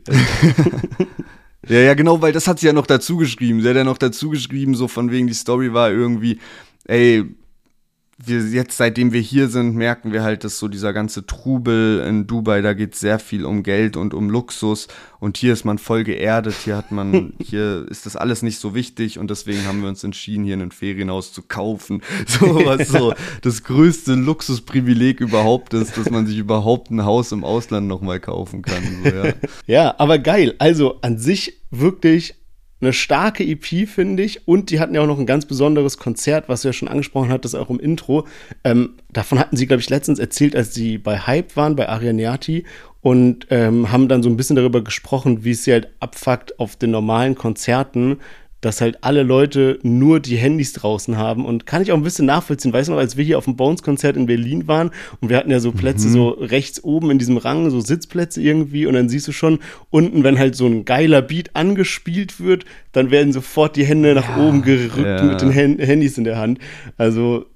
Ja, ja, genau, weil das hat sie ja noch dazu geschrieben. Sie hat ja noch dazu geschrieben, so von wegen, die Story war irgendwie, ey, wir jetzt, seitdem wir hier sind, merken wir halt, dass so dieser ganze Trubel in Dubai, da geht sehr viel um Geld und um Luxus, und hier ist man voll geerdet, hier hat man, hier ist das alles nicht so wichtig, und deswegen haben wir uns entschieden, hier ein Ferienhaus zu kaufen. So was so das größte Luxusprivileg überhaupt ist, dass man sich überhaupt ein Haus im Ausland nochmal kaufen kann. So, ja. Ja, aber geil. Also an sich wirklich eine starke E P, finde ich. Und die hatten ja auch noch ein ganz besonderes Konzert, was du ja schon angesprochen hattest, auch im Intro. Ähm, davon hatten sie, glaube ich, letztens erzählt, als sie bei Hype waren, bei Arianiati. Und ähm, haben dann so ein bisschen darüber gesprochen, wie es sie halt abfuckt auf den normalen Konzerten, dass halt alle Leute nur die Handys draußen haben und kann ich auch ein bisschen nachvollziehen. Weißt du noch, als wir hier auf dem Bones-Konzert in Berlin waren und wir hatten ja so Plätze mhm. so rechts oben in diesem Rang, so Sitzplätze irgendwie und dann siehst du schon unten, wenn halt so ein geiler Beat angespielt wird, dann werden sofort die Hände nach ja, oben gerückt ja. mit den Hand- Handys in der Hand. Also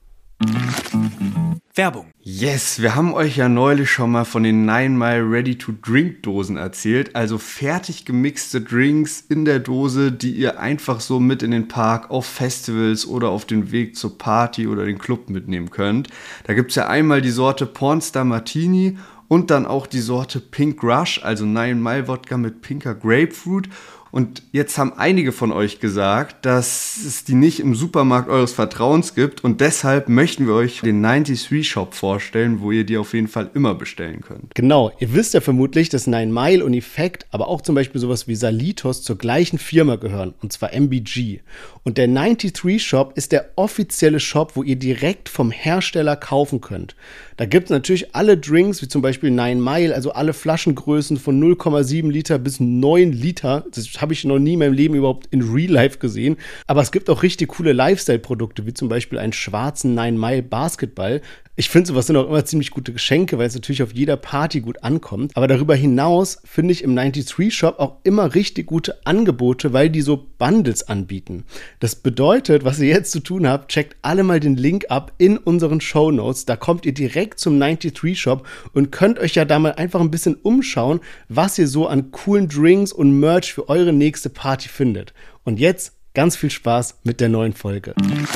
Werbung. Yes, wir haben euch ja neulich schon mal von den Nine Mile Ready-to-Drink-Dosen erzählt. Also fertig gemixte Drinks in der Dose, die ihr einfach so mit in den Park, auf Festivals oder auf den Weg zur Party oder den Club mitnehmen könnt. Da gibt es ja einmal die Sorte Pornstar Martini und dann auch die Sorte Pink Rush, also Nine Mile Wodka mit pinker Grapefruit. Und jetzt haben einige von euch gesagt, dass es die nicht im Supermarkt eures Vertrauens gibt und deshalb möchten wir euch den neununddreißig Shop vorstellen, wo ihr die auf jeden Fall immer bestellen könnt. Genau, ihr wisst ja vermutlich, dass Nine Mile und Effekt, aber auch zum Beispiel sowas wie Salitos zur gleichen Firma gehören, und zwar M B G. Und der neununddreißig Shop ist der offizielle Shop, wo ihr direkt vom Hersteller kaufen könnt. Da gibt es natürlich alle Drinks, wie zum Beispiel Nine Mile, also alle Flaschengrößen von null Komma sieben Liter bis neun Liter. Das habe ich noch nie in meinem Leben überhaupt in Real Life gesehen. Aber es gibt auch richtig coole Lifestyle-Produkte, wie zum Beispiel einen schwarzen Nine Mile Basketball. Ich finde, sowas sind auch immer ziemlich gute Geschenke, weil es natürlich auf jeder Party gut ankommt. Aber darüber hinaus finde ich im neununddreißig Shop auch immer richtig gute Angebote, weil die so Bundles anbieten. Das bedeutet, was ihr jetzt zu tun habt, checkt alle mal den Link ab in unseren Shownotes. Da kommt ihr direkt zum neununddreißig Shop und könnt euch ja da mal einfach ein bisschen umschauen, was ihr so an coolen Drinks und Merch für eure nächste Party findet. Und jetzt ganz viel Spaß mit der neuen Folge.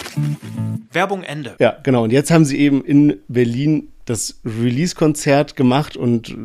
Werbung Ende. Ja, genau. Und jetzt haben sie eben in Berlin das Release-Konzert gemacht und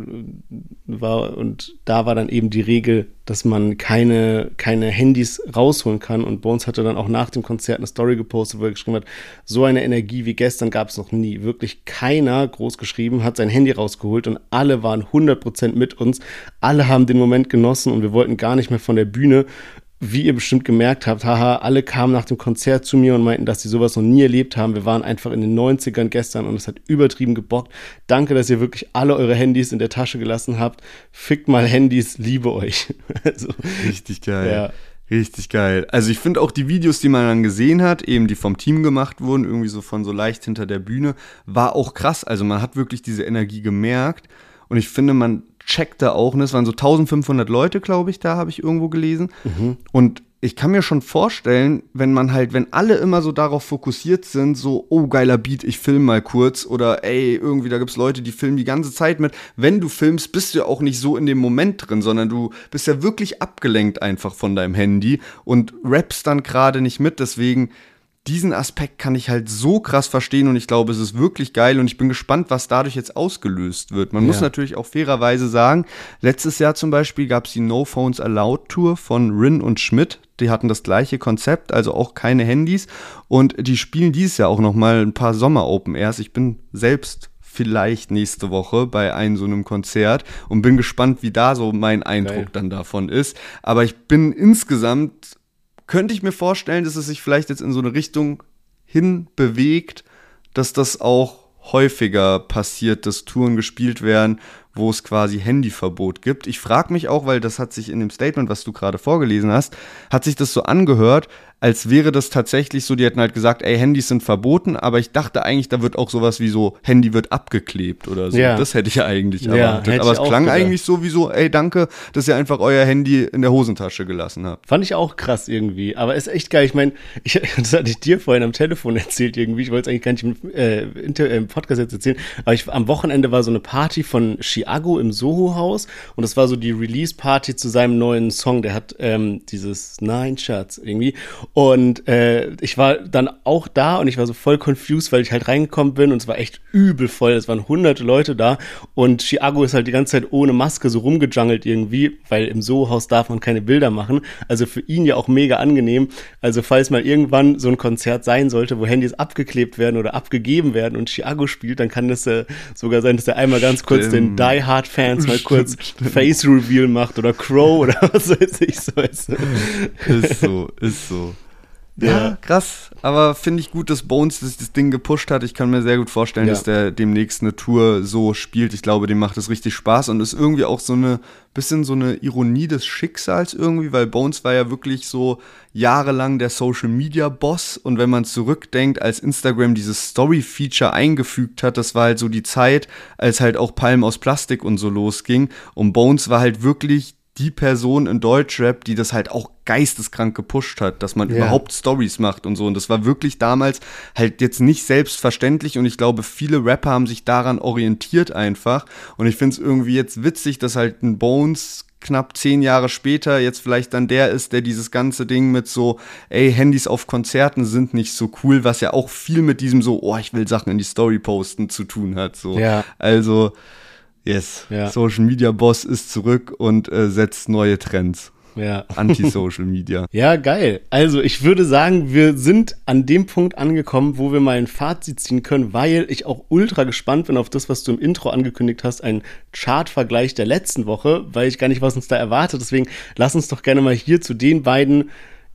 war und da war dann eben die Regel, dass man keine, keine Handys rausholen kann. Und Bones hatte dann auch nach dem Konzert eine Story gepostet, wo er geschrieben hat, so eine Energie wie gestern gab es noch nie. Wirklich keiner, groß geschrieben, hat sein Handy rausgeholt und alle waren hundert Prozent mit uns. Alle haben den Moment genossen und wir wollten gar nicht mehr von der Bühne. Wie ihr bestimmt gemerkt habt, haha, alle kamen nach dem Konzert zu mir und meinten, dass sie sowas noch nie erlebt haben. Wir waren einfach in den neunzigern gestern und es hat übertrieben gebockt. Danke, dass ihr wirklich alle eure Handys in der Tasche gelassen habt. Fickt mal Handys, liebe euch. Also, richtig geil. Ja. Richtig geil. Also ich finde auch die Videos, die man dann gesehen hat, eben die vom Team gemacht wurden, irgendwie so von so leicht hinter der Bühne, war auch krass. Also man hat wirklich diese Energie gemerkt und ich finde, man checkt da auch, ne? Es waren so eintausendfünfhundert Leute, glaube ich, da habe ich irgendwo gelesen. Mhm. Und ich kann mir schon vorstellen, wenn man halt, wenn alle immer so darauf fokussiert sind, so, oh, geiler Beat, ich film mal kurz oder ey, irgendwie, da gibt's Leute, die filmen die ganze Zeit mit. Wenn du filmst, bist du ja auch nicht so in dem Moment drin, sondern du bist ja wirklich abgelenkt einfach von deinem Handy und rappst dann gerade nicht mit, deswegen diesen Aspekt kann ich halt so krass verstehen und ich glaube, es ist wirklich geil und ich bin gespannt, was dadurch jetzt ausgelöst wird. Man ja. muss natürlich auch fairerweise sagen, letztes Jahr zum Beispiel gab es die No Phones Allowed Tour von Rin und Schmidt. Die hatten das gleiche Konzept, also auch keine Handys und die spielen dieses Jahr auch nochmal ein paar Sommer-Open Airs. Ich bin selbst vielleicht nächste Woche bei einem so einem Konzert und bin gespannt, wie da so mein Eindruck geil. dann davon ist. Aber ich bin insgesamt könnte ich mir vorstellen, dass es sich vielleicht jetzt in so eine Richtung hin bewegt, dass das auch häufiger passiert, dass Touren gespielt werden, wo es quasi Handyverbot gibt. Ich frage mich auch, weil das hat sich in dem Statement, was du gerade vorgelesen hast, hat sich das so angehört, als wäre das tatsächlich so, die hätten halt gesagt, ey, Handys sind verboten, aber ich dachte eigentlich, da wird auch sowas wie so, Handy wird abgeklebt oder so. Ja. Das hätte ich ja eigentlich ja, erwartet. Aber es klang gedacht. eigentlich so wie so, ey, danke, dass ihr einfach euer Handy in der Hosentasche gelassen habt. Fand ich auch krass irgendwie, aber ist echt geil. Ich meine, ich, das hatte ich dir vorhin am Telefon erzählt irgendwie, ich wollte es eigentlich gar nicht im, äh, Inter- im Podcast jetzt erzählen, aber ich, am Wochenende war so eine Party von Chiago im Soho-Haus und das war so die Release-Party zu seinem neuen Song, der hat ähm, dieses Nine Shots irgendwie. Und äh, ich war dann auch da und ich war so voll confused, weil ich halt reingekommen bin und es war echt übel voll. Es waren hunderte Leute da und Chiago ist halt die ganze Zeit ohne Maske so rumgejungelt irgendwie, weil im Soho-Haus darf man keine Bilder machen. Also für ihn ja auch mega angenehm. Also falls mal irgendwann so ein Konzert sein sollte, wo Handys abgeklebt werden oder abgegeben werden und Chiago spielt, dann kann das äh, sogar sein, dass er einmal ganz kurz Stimmt. den Die Hard Fans mal kurz Stimmt. Face Reveal macht oder Crow oder was weiß ich so. Ist so, ist so. Ja, krass. Aber finde ich gut, dass Bones das, das Ding gepusht hat. Ich kann mir sehr gut vorstellen, Ja. dass der demnächst eine Tour so spielt. Ich glaube, dem macht es richtig Spaß und ist irgendwie auch so eine bisschen so eine Ironie des Schicksals irgendwie, weil Bones war ja wirklich so jahrelang der Social-Media-Boss und wenn man zurückdenkt, als Instagram dieses Story-Feature eingefügt hat, das war halt so die Zeit, als halt auch Palmen aus Plastik und so losging und Bones war halt wirklich die Person in Deutschrap, die das halt auch geisteskrank gepusht hat, dass man Ja. überhaupt Stories macht und so. Und das war wirklich damals halt jetzt nicht selbstverständlich und ich glaube, viele Rapper haben sich daran orientiert einfach. Und ich finde es irgendwie jetzt witzig, dass halt ein Bones knapp zehn Jahre später jetzt vielleicht dann der ist, der dieses ganze Ding mit so, ey, Handys auf Konzerten sind nicht so cool, was ja auch viel mit diesem so, oh, ich will Sachen in die Story posten zu tun hat. So. Ja. Also yes, Ja. Social Media Boss ist zurück und äh, setzt neue Trends. Ja. Anti-Social Media. Ja, geil. Also ich würde sagen, wir sind an dem Punkt angekommen, wo wir mal ein Fazit ziehen können, weil ich auch ultra gespannt bin auf das, was du im Intro angekündigt hast, ein Chart-Vergleich der letzten Woche, weil ich gar nicht, was uns da erwartet. Deswegen lass uns doch gerne mal hier zu den beiden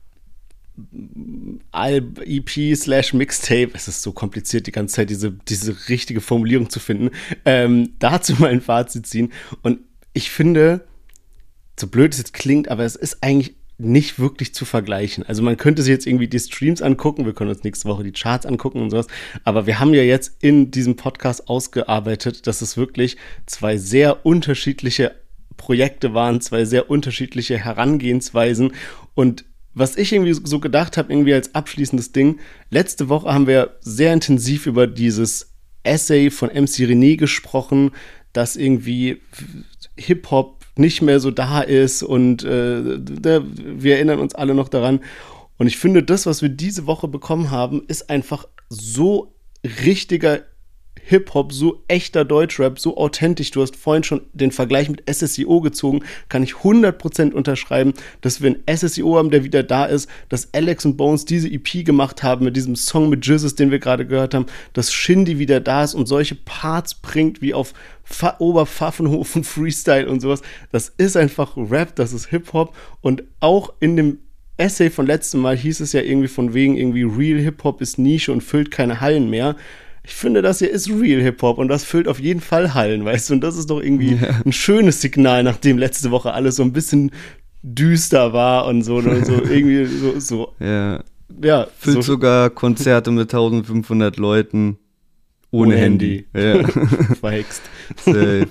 E P slash Mixtape, es ist so kompliziert die ganze Zeit, diese, diese richtige Formulierung zu finden, ähm, dazu mal ein Fazit ziehen. Und ich finde, so blöd es jetzt klingt, aber es ist eigentlich nicht wirklich zu vergleichen. Also man könnte sich jetzt irgendwie die Streams angucken, wir können uns nächste Woche die Charts angucken und sowas, aber wir haben ja jetzt in diesem Podcast ausgearbeitet, dass es wirklich zwei sehr unterschiedliche Projekte waren, zwei sehr unterschiedliche Herangehensweisen und was ich irgendwie so gedacht habe, irgendwie als abschließendes Ding, letzte Woche haben wir sehr intensiv über dieses Essay von M C René gesprochen, dass irgendwie Hip-Hop nicht mehr so da ist und äh, wir erinnern uns alle noch daran. Und ich finde, das, was wir diese Woche bekommen haben, ist einfach so richtiger Hip-Hop, so echter Deutschrap, so authentisch. Du hast vorhin schon den Vergleich mit S S I O gezogen, kann ich hundert Prozent unterschreiben, dass wir einen S S I O haben, der wieder da ist, dass Alex und Bones diese E P gemacht haben mit diesem Song mit Jizzes, den wir gerade gehört haben, dass Shindy wieder da ist und solche Parts bringt wie auf Fa- Oberpfaffenhofen Freestyle und sowas. Das ist einfach Rap, das ist Hip-Hop und auch in dem Essay von letztem Mal hieß es ja irgendwie von wegen irgendwie Real Hip-Hop ist Nische und füllt keine Hallen mehr. Ich finde, das hier ist Real Hip-Hop und das füllt auf jeden Fall Hallen, weißt du? Und das ist doch irgendwie ja. ein schönes Signal, nachdem letzte Woche alles so ein bisschen düster war und so. Und so irgendwie so, so. Ja. ja füllt so. sogar Konzerte mit eintausendfünfhundert Leuten ohne, ohne Handy. Handy. Ja. Verhext. Safe.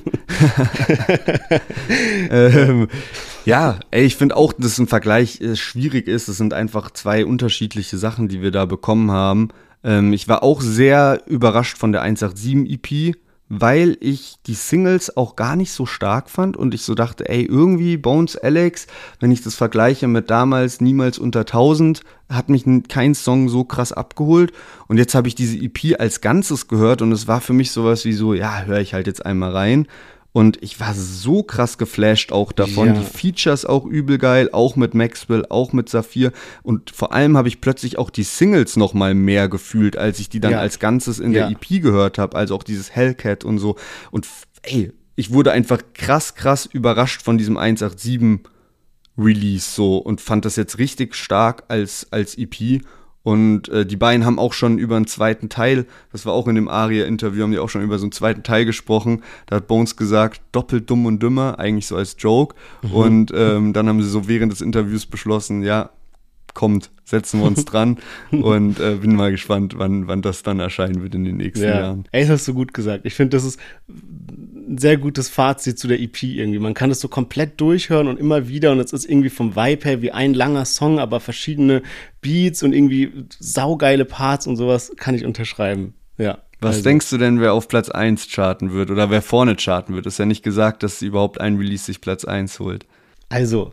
ähm, ja, ey, ich finde auch, dass ein Vergleich äh, schwierig ist. Es sind einfach zwei unterschiedliche Sachen, die wir da bekommen haben. Ich war auch sehr überrascht von der hundertsiebenundachtzig E P, weil ich die Singles auch gar nicht so stark fand und ich so dachte, ey, irgendwie Bones Alex, wenn ich das vergleiche mit damals Niemals unter tausend, hat mich kein Song so krass abgeholt und jetzt habe ich diese E P als Ganzes gehört und es war für mich sowas wie so, ja, höre ich halt jetzt einmal rein. Und ich war so krass geflasht auch davon. Ja. Die Features auch übel geil, auch mit Maxwell, auch mit Saphir. Und vor allem habe ich plötzlich auch die Singles noch mal mehr gefühlt, als ich die dann ja. als Ganzes in ja. der E P gehört habe. Also auch dieses Hellcat und so. Und ey, ich wurde einfach krass, krass überrascht von diesem hundertsiebenundachtzig Release so und fand das jetzt richtig stark als, als E P. Und äh, die beiden haben auch schon über einen zweiten Teil, das war auch in dem Aria-Interview, haben die auch schon über so einen zweiten Teil gesprochen. Da hat Bones gesagt, doppelt dumm und dümmer, eigentlich so als Joke. Mhm. Und ähm, dann haben sie so während des Interviews beschlossen, ja, kommt, setzen wir uns dran. Und äh, bin mal gespannt, wann, wann das dann erscheinen wird in den nächsten ja. Jahren. Ey, das hast du gut gesagt. Ich finde, das ist ein sehr gutes Fazit zu der E P irgendwie. Man kann das so komplett durchhören und immer wieder und es ist irgendwie vom Vibe her wie ein langer Song, aber verschiedene Beats und irgendwie saugeile Parts und sowas kann ich unterschreiben. Ja. Was also. denkst du denn, wer auf Platz eins charten wird oder wer vorne charten wird? Ist ja nicht gesagt, dass überhaupt ein Release sich Platz eins holt. Also,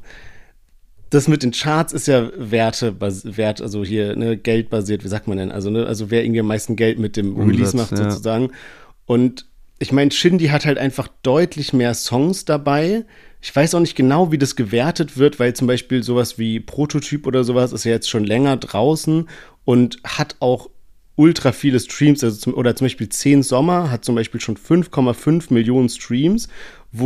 das mit den Charts ist ja Werte, Wert, also hier ne, geldbasiert, wie sagt man denn? Also, ne, also wer irgendwie am meisten Geld mit dem Release macht, ja. sozusagen. Und ich meine, Shindy hat halt einfach deutlich mehr Songs dabei. Ich weiß auch nicht genau, wie das gewertet wird, weil zum Beispiel sowas wie Prototyp oder sowas ist ja jetzt schon länger draußen und hat auch ultra viele Streams, also zum, oder zum Beispiel zehn Sommer hat zum Beispiel schon fünf Komma fünf Millionen Streams,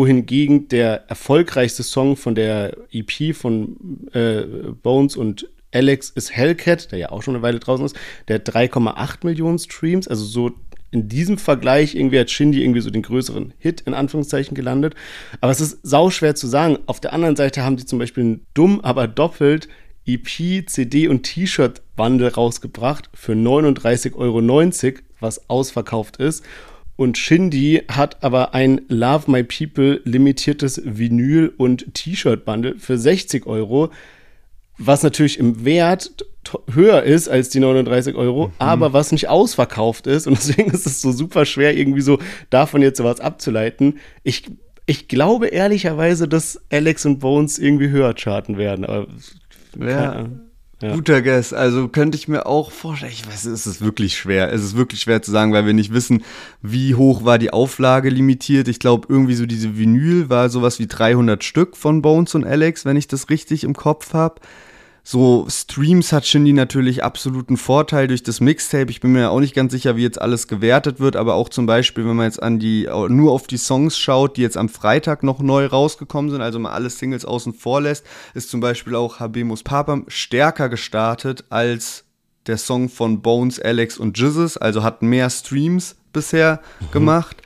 wohingegen der erfolgreichste Song von der E P von äh, Bones und Alex is Hellcat, der ja auch schon eine Weile draußen ist, der hat drei Komma acht Millionen Streams, also so in diesem Vergleich irgendwie hat Shindy irgendwie so den größeren Hit in Anführungszeichen gelandet. Aber es ist sauschwer zu sagen. Auf der anderen Seite haben die zum Beispiel einen dumm, aber doppelt E P, C D und T-Shirt-Bundle rausgebracht für neununddreißig Euro neunzig, was ausverkauft ist. Und Shindy hat aber ein Love My People limitiertes Vinyl- und T-Shirt-Bundle für sechzig Euro, was natürlich im Wert t- höher ist als die neununddreißig Euro, mhm. aber was nicht ausverkauft ist. Und deswegen ist es so super schwer, irgendwie so davon jetzt sowas abzuleiten. Ich, ich glaube ehrlicherweise, dass Alex und Bones irgendwie höher charten werden. Aber ja. Ja. Guter Guess, also könnte ich mir auch vorstellen, ich weiß, es ist wirklich schwer, es ist wirklich schwer zu sagen, weil wir nicht wissen, wie hoch war die Auflage limitiert. Ich glaube, irgendwie so diese Vinyl war sowas wie dreihundert Stück von Bones und Alex, wenn ich das richtig im Kopf habe. So Streams hat Shindy natürlich absoluten Vorteil durch das Mixtape. Ich bin mir auch nicht ganz sicher, wie jetzt alles gewertet wird, aber auch zum Beispiel, wenn man jetzt an die nur auf die Songs schaut, die jetzt am Freitag noch neu rausgekommen sind, also mal alle Singles außen vor lässt, ist zum Beispiel auch Habemus Papam stärker gestartet als der Song von Bones, Alex und Jizzes, also hat mehr Streams bisher mhm. gemacht.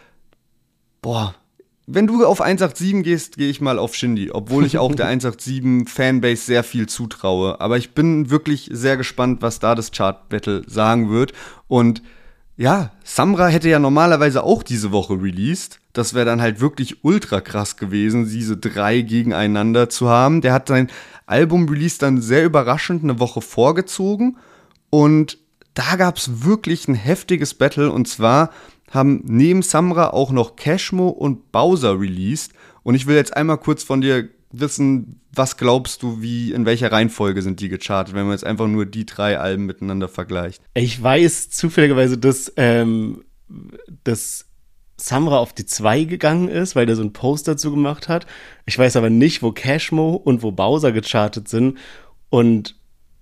Boah. Wenn du auf eins acht sieben gehst, gehe ich mal auf Shindy, obwohl ich auch der eins acht sieben Fanbase sehr viel zutraue. Aber ich bin wirklich sehr gespannt, was da das Chart-Battle sagen wird. Und ja, Samra hätte ja normalerweise auch diese Woche released. Das wäre dann halt wirklich ultra krass gewesen, diese drei gegeneinander zu haben. Der hat sein Album-Release dann sehr überraschend eine Woche vorgezogen. Und da gab es wirklich ein heftiges Battle. Und zwar haben neben Samra auch noch Cashmo und Bowser released. Und ich will jetzt einmal kurz von dir wissen, was glaubst du, wie, in welcher Reihenfolge sind die gechartet, wenn man jetzt einfach nur die drei Alben miteinander vergleicht? Ich weiß zufälligerweise, dass, ähm, dass Samra auf die zwei gegangen ist, weil der so einen Post dazu gemacht hat. Ich weiß aber nicht, wo Cashmo und wo Bowser gechartet sind. Und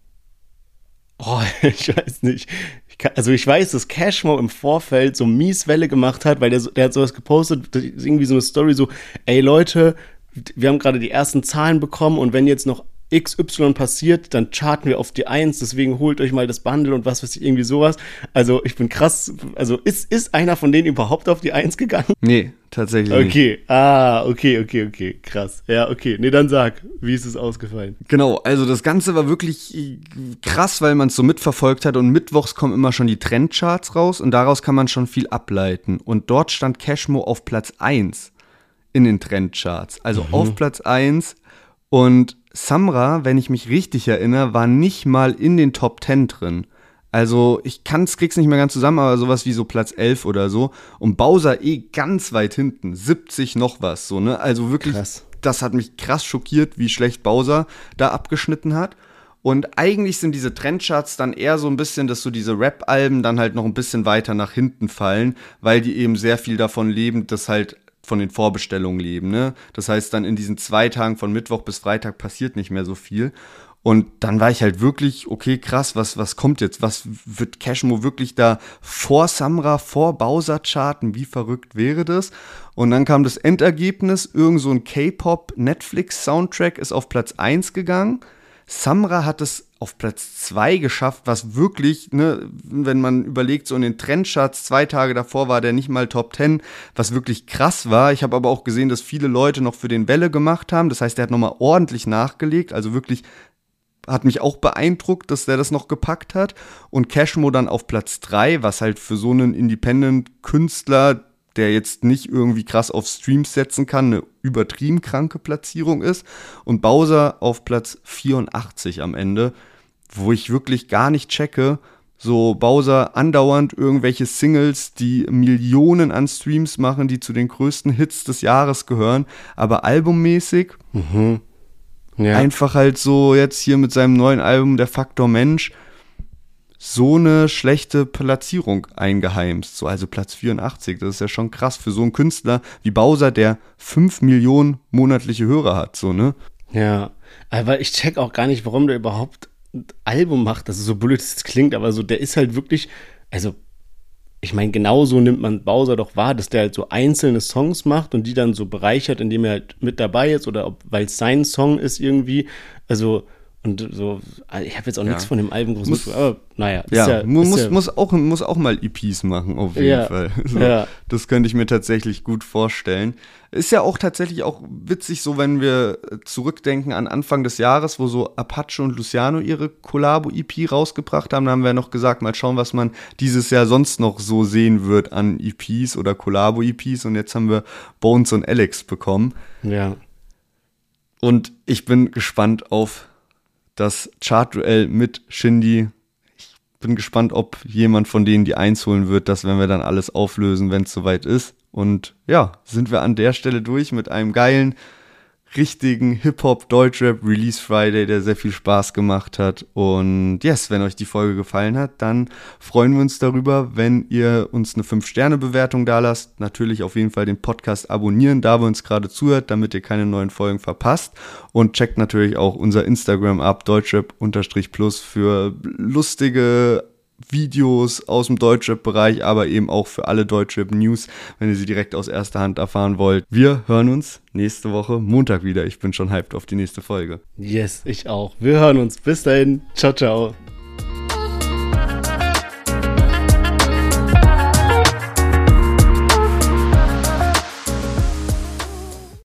oh, ich weiß nicht. Ich kann, also ich weiß, dass Cashmo im Vorfeld so mies Welle gemacht hat, weil der, der hat sowas gepostet, irgendwie so eine Story so, ey Leute, wir haben gerade die ersten Zahlen bekommen und wenn jetzt noch X Y passiert, dann charten wir auf die eins, deswegen holt euch mal das Bundle und was weiß ich, irgendwie sowas. Also ich bin krass, also ist, ist einer von denen überhaupt auf die eins gegangen? Nee, tatsächlich okay. nicht. Okay, ah, okay, okay, okay, krass. Ja, okay, nee, dann sag, wie ist es ausgefallen? Genau, also das Ganze war wirklich krass, weil man es so mitverfolgt hat und mittwochs kommen immer schon die Trendcharts raus und daraus kann man schon viel ableiten. Und dort stand Cashmo auf Platz eins in den Trendcharts, also mhm. auf Platz eins und Samra, wenn ich mich richtig erinnere, war nicht mal in den Top zehn drin. Also ich kann's, krieg's nicht mehr ganz zusammen, aber sowas wie so Platz elf oder so. Und Bowser eh ganz weit hinten, siebzig noch was, so, ne? Also wirklich, krass. Das hat mich krass schockiert, wie schlecht Bowser da abgeschnitten hat. Und eigentlich sind diese Trendcharts dann eher so ein bisschen, dass so diese Rap-Alben dann halt noch ein bisschen weiter nach hinten fallen, weil die eben sehr viel davon leben, dass halt von den Vorbestellungen leben, ne? Das heißt, dann in diesen zwei Tagen von Mittwoch bis Freitag passiert nicht mehr so viel. Und dann war ich halt wirklich, okay, krass, was, was kommt jetzt? Was wird Cashmo wirklich da vor Samra, vor Bowser charten? Wie verrückt wäre das? Und dann kam das Endergebnis, irgend so ein K-Pop-Netflix-Soundtrack ist auf Platz eins gegangen. Samra hat es auf Platz zwei geschafft, was wirklich, ne, wenn man überlegt, so in den Trendcharts, zwei Tage davor war der nicht mal Top zehn, was wirklich krass war. Ich habe aber auch gesehen, dass viele Leute noch für den Welle gemacht haben. Das heißt, der hat nochmal ordentlich nachgelegt, also wirklich hat mich auch beeindruckt, dass der das noch gepackt hat. Und Cashmo dann auf Platz drei, was halt für so einen Independent-Künstler, der jetzt nicht irgendwie krass auf Streams setzen kann, eine übertrieben kranke Platzierung ist. Und Bowser auf Platz vierundachtzig am Ende, wo ich wirklich gar nicht checke, so Bowser andauernd irgendwelche Singles, die Millionen an Streams machen, die zu den größten Hits des Jahres gehören, aber albummäßig mhm. ja. einfach halt so jetzt hier mit seinem neuen Album Der Faktor Mensch so eine schlechte Platzierung eingeheimst. So, also Platz vierundachtzig, das ist ja schon krass für so einen Künstler wie Bowser, der fünf Millionen monatliche Hörer hat, so, ne? Ja, aber ich check auch gar nicht, warum der überhaupt ein Album macht, das ist so blöd, das klingt, aber so, der ist halt wirklich, also, ich meine, genauso nimmt man Bowser doch wahr, dass der halt so einzelne Songs macht und die dann so bereichert, indem er halt mit dabei ist oder ob, weil es sein Song ist irgendwie, also, Und so, ich habe jetzt auch Ja. nichts von dem Album groß Muss- mitbekommen, aber naja. Ist Ja, ja, mu- ist muss, ja, muss, auch, muss auch mal E Ps machen, auf jeden Ja, Fall. So, ja. Das könnte ich mir tatsächlich gut vorstellen. Ist ja auch tatsächlich auch witzig, so wenn wir zurückdenken an Anfang des Jahres, wo so Apache und Luciano ihre Collabo-E P rausgebracht haben. Da haben wir noch gesagt, mal schauen, was man dieses Jahr sonst noch so sehen wird an E Ps oder Collabo-E Ps. Und jetzt haben wir Bones und Alex bekommen. ja. Und ich bin gespannt auf das Chartduell mit Shindy. Ich bin gespannt, ob jemand von denen die Eins holen wird. Das werden wir dann alles auflösen, wenn es soweit ist. Und ja, sind wir an der Stelle durch mit einem geilen, richtigen Hip-Hop-Deutschrap Release Friday, der sehr viel Spaß gemacht hat. Und yes, wenn euch die Folge gefallen hat, dann freuen wir uns darüber, wenn ihr uns eine fünf Sterne Bewertung dalasst. Natürlich auf jeden Fall den Podcast abonnieren, da wir uns gerade zuhört, damit ihr keine neuen Folgen verpasst. Und checkt natürlich auch unser Instagram ab, deutschrap-plus, für lustige Videos aus dem Deutschrap-Bereich, aber eben auch für alle Deutschrap-News, wenn ihr sie direkt aus erster Hand erfahren wollt. Wir hören uns nächste Woche Montag wieder. Ich bin schon hyped auf die nächste Folge. Yes, ich auch. Wir hören uns. Bis dahin. Ciao, ciao.